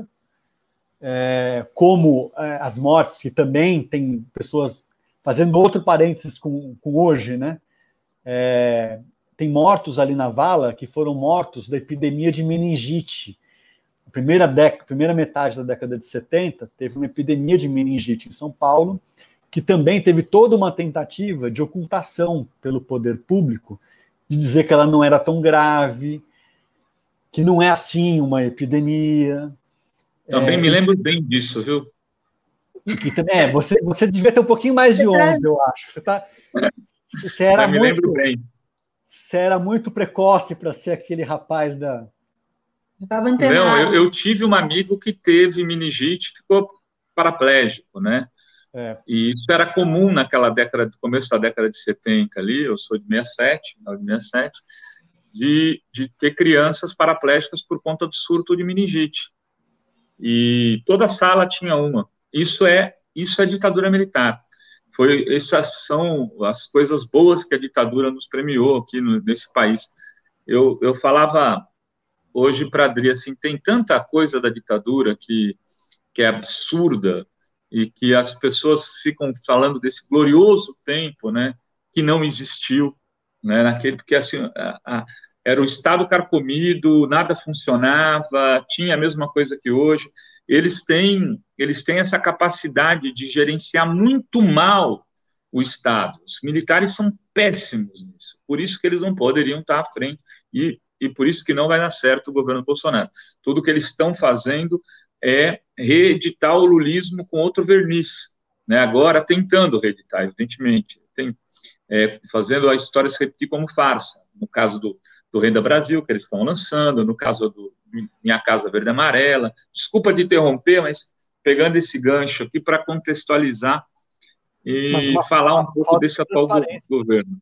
como as mortes, que também tem pessoas, fazendo outro parênteses com hoje, né? Tem mortos ali na vala que foram mortos da epidemia de meningite. A primeira metade da década de 70, teve uma epidemia de meningite em São Paulo, que também teve toda uma tentativa de ocultação pelo poder público, de dizer que ela não era tão grave, que não é assim uma epidemia. Também me lembro bem disso, viu? Você devia ter um pouquinho mais de 11, eu acho. Você era muito precoce para ser aquele rapaz da... Não, eu tive um amigo que teve meningite e ficou paraplégico, né? E isso era comum naquela década, começo da década de 70 ali, eu sou de 67, de ter crianças paraplégicas por conta do surto de meningite. E toda a sala tinha uma. Isso é ditadura militar. Essas são as coisas boas que a ditadura nos premiou aqui nesse país. Eu falava hoje para a Adri, assim, tem tanta coisa da ditadura que é absurda, e que as pessoas ficam falando desse glorioso tempo, né, que não existiu, né, porque assim, era o Estado carcomido, nada funcionava, tinha a mesma coisa que hoje. Eles têm essa capacidade de gerenciar muito mal o Estado. Os militares são péssimos nisso, por isso que eles não poderiam estar à frente, e por isso que não vai dar certo o governo Bolsonaro. Tudo que eles estão fazendo é reeditar o lulismo com outro verniz, né? Agora tentando reeditar, evidentemente, fazendo a história se repetir como farsa, no caso do Renda Brasil, que eles estão lançando, no caso do Minha Casa Verde e Amarela. Desculpa de interromper, mas pegando esse gancho aqui para contextualizar e falar um pouco desse atual governo.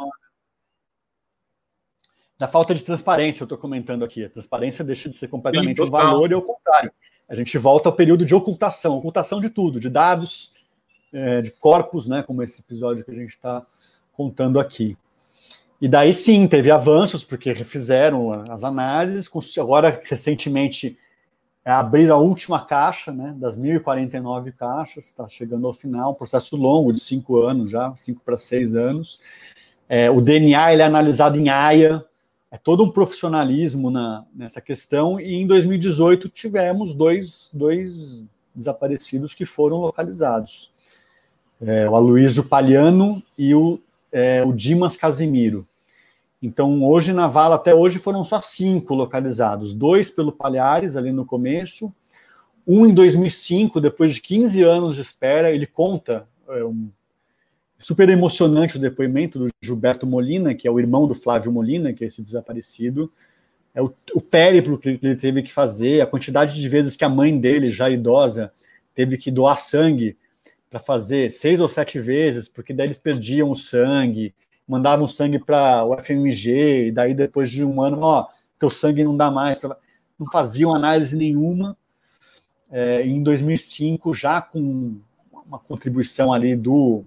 Da falta de transparência, eu estou comentando aqui. A transparência deixa de ser completamente um valor e ao contrário. A gente volta ao período de ocultação de tudo, de dados, de corpos, né, como esse episódio que a gente está contando aqui. E daí sim, teve avanços, porque refizeram as análises, agora recentemente abriram a última caixa, né, das 1.049 caixas, está chegando ao final, um processo longo de 5 anos já, 5 para 6 anos. O DNA ele é analisado em AIA, é todo um profissionalismo nessa questão, e em 2018 tivemos dois desaparecidos que foram localizados. O Aloysio Palhano e o Dimas Casimiro. Então, hoje na vala, até hoje, foram só 5 localizados. 2 pelo Palhares, ali no começo. Um em 2005, depois de 15 anos de espera, ele conta, super emocionante o depoimento do Gilberto Molina, que é o irmão do Flávio Molina, que é esse desaparecido. O périplo que ele teve que fazer, a quantidade de vezes que a mãe dele, já idosa, teve que doar sangue para fazer 6 ou 7 vezes, porque daí eles perdiam o sangue, mandavam sangue para o FMG, e daí depois de um ano, teu sangue não dá mais, não faziam análise nenhuma. Em 2005, já com uma contribuição ali do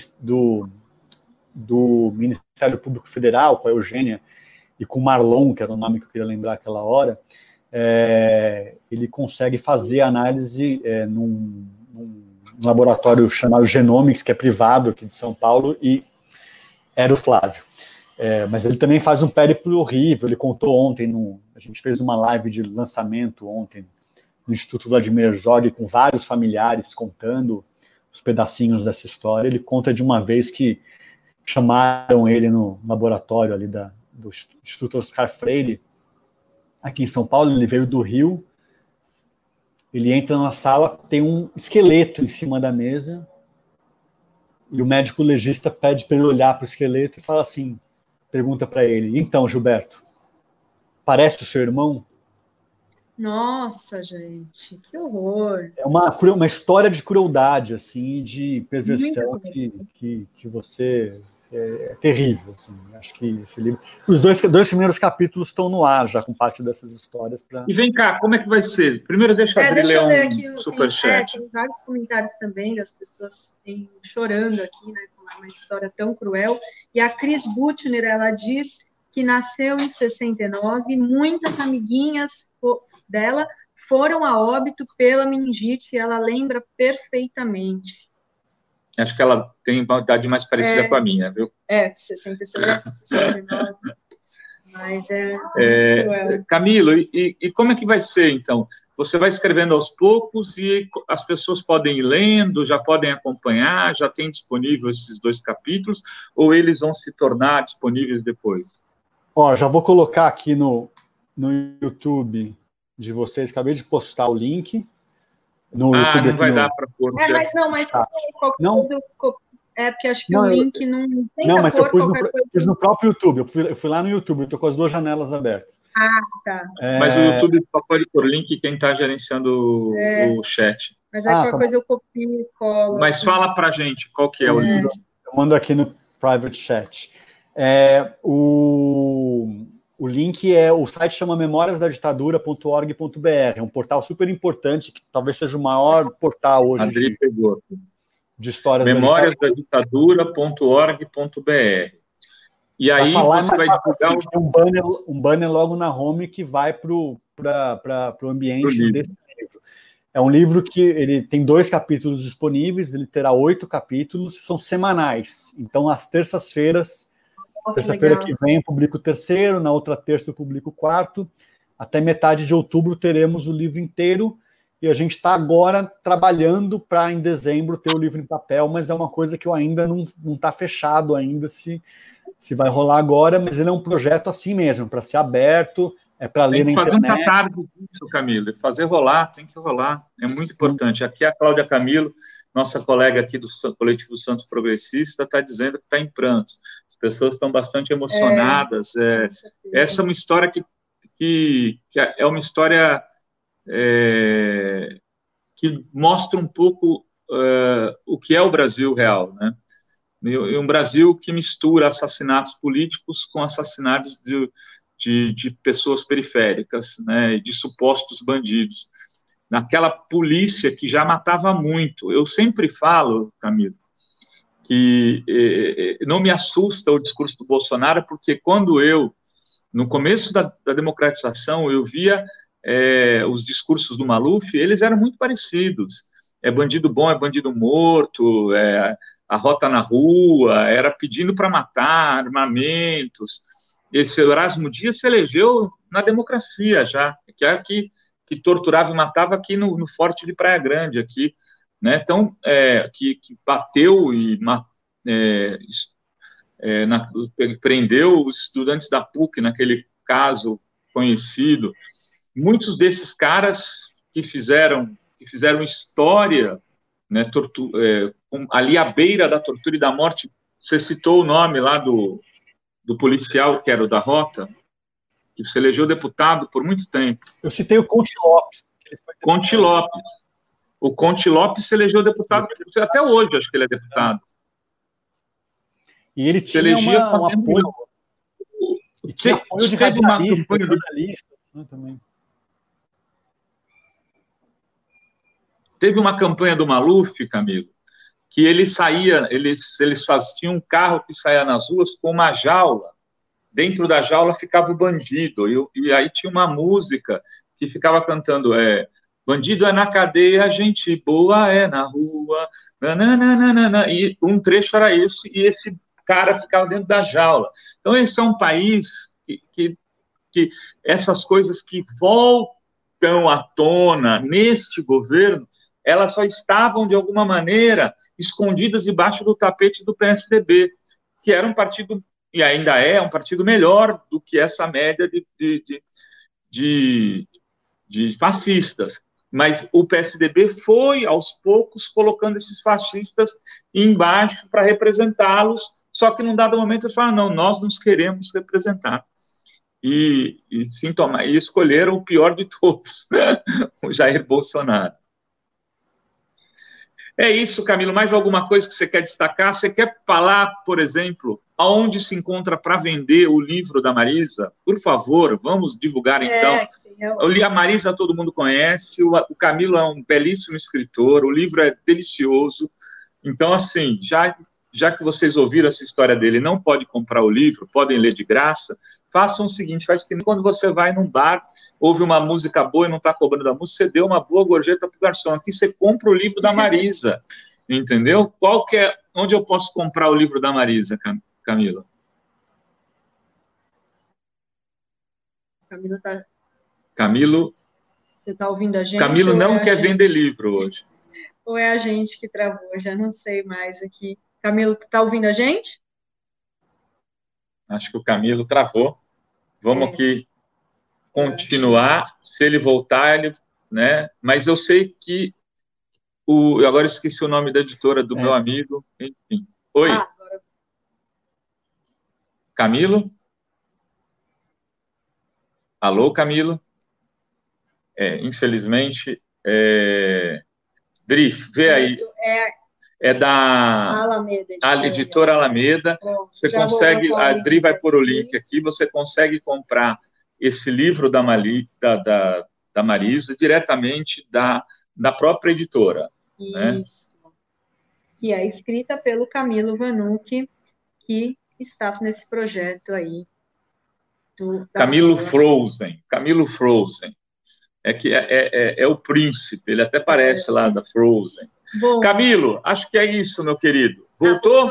Ministério Público Federal, com a Eugênia, e com o Marlon, que era o nome que eu queria lembrar aquela hora, ele consegue fazer análise num laboratório chamado Genomics, que é privado aqui de São Paulo, e era o Flávio. Mas ele também faz um périplo horrível. Ele contou ontem, a gente fez uma live de lançamento ontem no Instituto Vladimir Herzog, com vários familiares contando os pedacinhos dessa história. Ele conta de uma vez que chamaram ele no laboratório ali do Instituto Oscar Freire, aqui em São Paulo. Ele veio do Rio. Ele entra na sala, tem um esqueleto em cima da mesa, e o médico legista pede para ele olhar para o esqueleto e fala assim, pergunta para ele: então, Gilberto, parece o seu irmão? Nossa, gente, que horror. É uma história de crueldade, assim, de perversão que você... É terrível, assim. Acho que esse livro... Os dois primeiros capítulos estão no ar, já com parte dessas histórias. E vem cá, como é que vai ser? Primeiro deixa eu ler aqui, superchat. Tem vários comentários também das pessoas chorando aqui, né, com uma história tão cruel. E a Cris Butner, ela diz que nasceu em 69, muitas amiguinhas dela foram a óbito pela meningite, e ela lembra perfeitamente. Acho que ela tem uma idade mais parecida com a minha, viu? 67, 69. Mas Camilo, e como é que vai ser, então? Você vai escrevendo aos poucos e as pessoas podem ir lendo, já podem acompanhar, já tem disponível esses 2 capítulos, ou eles vão se tornar disponíveis depois? Já vou colocar aqui no YouTube de vocês, acabei de postar o link. No YouTube não vai dar para pôr. Porque acho que o link não tem. Não, mas eu pus no próprio YouTube. Eu fui lá no YouTube, eu estou com as 2 janelas abertas. Tá. Mas o YouTube só pode pôr link quem está gerenciando o chat. Mas aí qualquer coisa eu copio e colo. Mas fala para gente qual que é o link. Eu mando aqui no private chat. O link o site chama memoriasdaditadura.org.br, é um portal super importante, que talvez seja o maior portal hoje de histórias memoriasdaditadura.org.br. E aí você vai divulgar um banner logo na home que vai para o ambiente desse livro. É um livro que ele tem 2 capítulos disponíveis, ele terá 8 capítulos, são semanais. Então, às terças-feiras, terça-feira que vem eu publico o 3º, na outra terça eu publico o 4º. Até metade de outubro teremos o livro inteiro, e a gente está agora trabalhando para, em dezembro, ter o livro em papel, mas é uma coisa que eu ainda não está fechado ainda se vai rolar agora, mas ele é um projeto assim mesmo, para ser aberto, para ler na internet. Tem que fazer um catarse disso, Camilo, fazer rolar, tem que rolar, é muito importante. Aqui a Cláudia Camilo, nossa colega aqui do Coletivo Santos Progressista, está dizendo que está em prantos. As pessoas estão bastante emocionadas. Essa é uma história que é uma história que mostra um pouco o que é o Brasil real, né? Um Brasil que mistura assassinatos políticos com assassinatos de pessoas periféricas, né, de supostos bandidos. Naquela polícia que já matava muito. Eu sempre falo, Camilo, não me assusta o discurso do Bolsonaro, porque quando no começo da democratização, eu via os discursos do Maluf, eles eram muito parecidos. É bandido bom, é bandido morto, a rota na rua, era pedindo para matar, armamentos. Esse Erasmo Dias se elegeu na democracia já, que era que torturava e matava aqui no Forte de Praia Grande, aqui, né? Então, que bateu e prendeu os estudantes da PUC, naquele caso conhecido. Muitos desses caras que fizeram história, né, ali à beira da tortura e da morte. Você citou o nome lá do policial, que era o da Rota, que se elegeu deputado por muito tempo. Eu citei o Conte Lopes. Conte Lopes. O Conte Lopes se elegeu deputado, até hoje acho que ele é deputado. E ele tinha um apoio. Tinha apoio de radialistas, né, também. Teve uma campanha do Maluf, Camilo, que eles faziam um carro que saía nas ruas com uma jaula. Dentro da jaula ficava o bandido. E aí tinha uma música que ficava cantando, bandido é na cadeia, gente boa é na rua. Nananana, e um trecho era esse, e esse cara ficava dentro da jaula. Então, esse é um país que essas coisas que voltam à tona neste governo, elas só estavam, de alguma maneira, escondidas debaixo do tapete do PSDB, que era um partido, e ainda é, um partido melhor do que essa média de fascistas. Mas o PSDB foi, aos poucos, colocando esses fascistas embaixo para representá-los, só que, num dado momento, eles falaram, não, nós nos queremos representar. E escolheram o pior de todos, o Jair Bolsonaro. É isso, Camilo. Mais alguma coisa que você quer destacar? Você quer falar, por exemplo, aonde se encontra para vender o livro da Marisa? Por favor, vamos divulgar, então. A Marisa todo mundo conhece, o Camilo é um belíssimo escritor, o livro é delicioso. Então, assim, já que vocês ouviram essa história dele, não pode comprar o livro, podem ler de graça, façam o seguinte, faz que quando você vai num bar, ouve uma música boa e não está cobrando a música, você deu uma boa gorjeta para o garçom. Aqui você compra o livro da Marisa, entendeu? Onde eu posso comprar o livro da Marisa, Camilo? Camilo? Você está ouvindo a gente? Camilo não quer vender livro hoje. Ou é a gente que travou? Já não sei mais aqui. Camilo, está ouvindo a gente? Acho que o Camilo travou. Vamos aqui continuar. Se ele voltar, né? Mas eu sei que agora eu esqueci o nome da editora do meu amigo. Enfim. Oi. Agora... Camilo? Alô, Camilo? Infelizmente, Drif, vê aí. É da Alameda, editora Alameda. Bom, você consegue, a Dri vai pôr o link aqui, você consegue comprar esse livro da Marisa diretamente da própria editora. Isso. Né? Que é escrita pelo Camilo Vanucchi, que está nesse projeto aí. Camilo Frozen. É o príncipe, ele até parece lá da Frozen. Bom, Camilo, acho que é isso, meu querido. Voltou?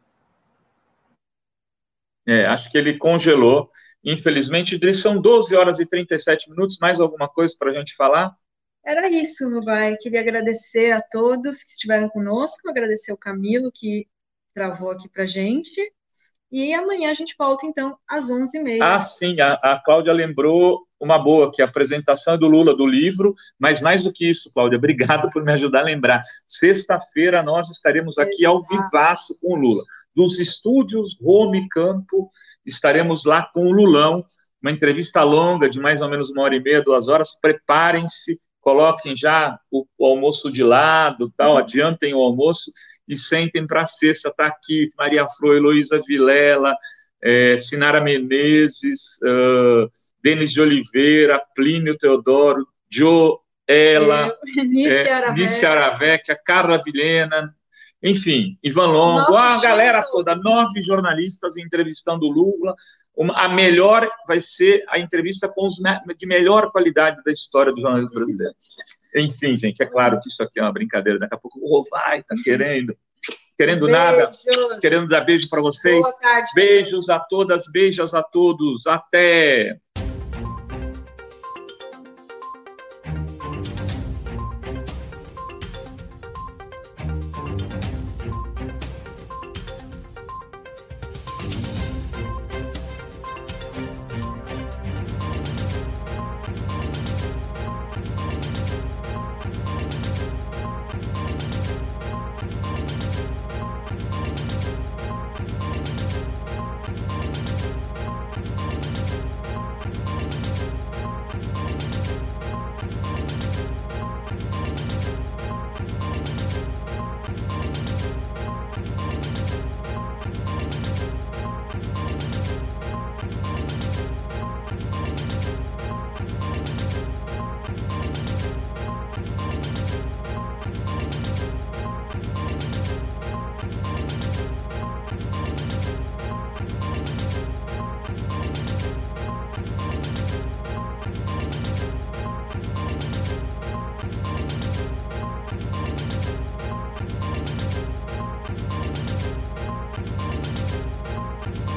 Acho que ele congelou. Infelizmente, são 12 horas e 37 minutos. Mais alguma coisa para a gente falar? Era isso, Nubai. Queria agradecer a todos que estiveram conosco, agradecer ao Camilo, que travou aqui para a gente. E amanhã a gente volta, então, às 11h30. Ah, sim, a Cláudia lembrou uma boa, que a apresentação é do Lula, do livro, mas mais do que isso, Cláudia, obrigado por me ajudar a lembrar. Sexta-feira nós estaremos aqui ao vivaço com o Lula. Dos estúdios Home Campo, estaremos lá com o Lulão, uma entrevista longa de mais ou menos 1h30, 2 horas. Preparem-se, coloquem já o almoço de lado, tal, adiantem o almoço e sentem para a sexta. Está aqui Maria Flor, Heloísa Vilela, Sinara Menezes, Denis de Oliveira, Plínio Teodoro, Joela, Nícia Aravecchia, Carla Vilhena, Enfim, Ivan Longo, a galera toda, 9 jornalistas entrevistando o Lula. A melhor vai ser a entrevista com os de melhor qualidade da história do jornalismo brasileiro. Enfim, gente, é claro que isso aqui é uma brincadeira. Daqui a pouco tá querendo nada, querendo dar beijo para vocês. Boa tarde, beijos a todas, beijos a todos. Até!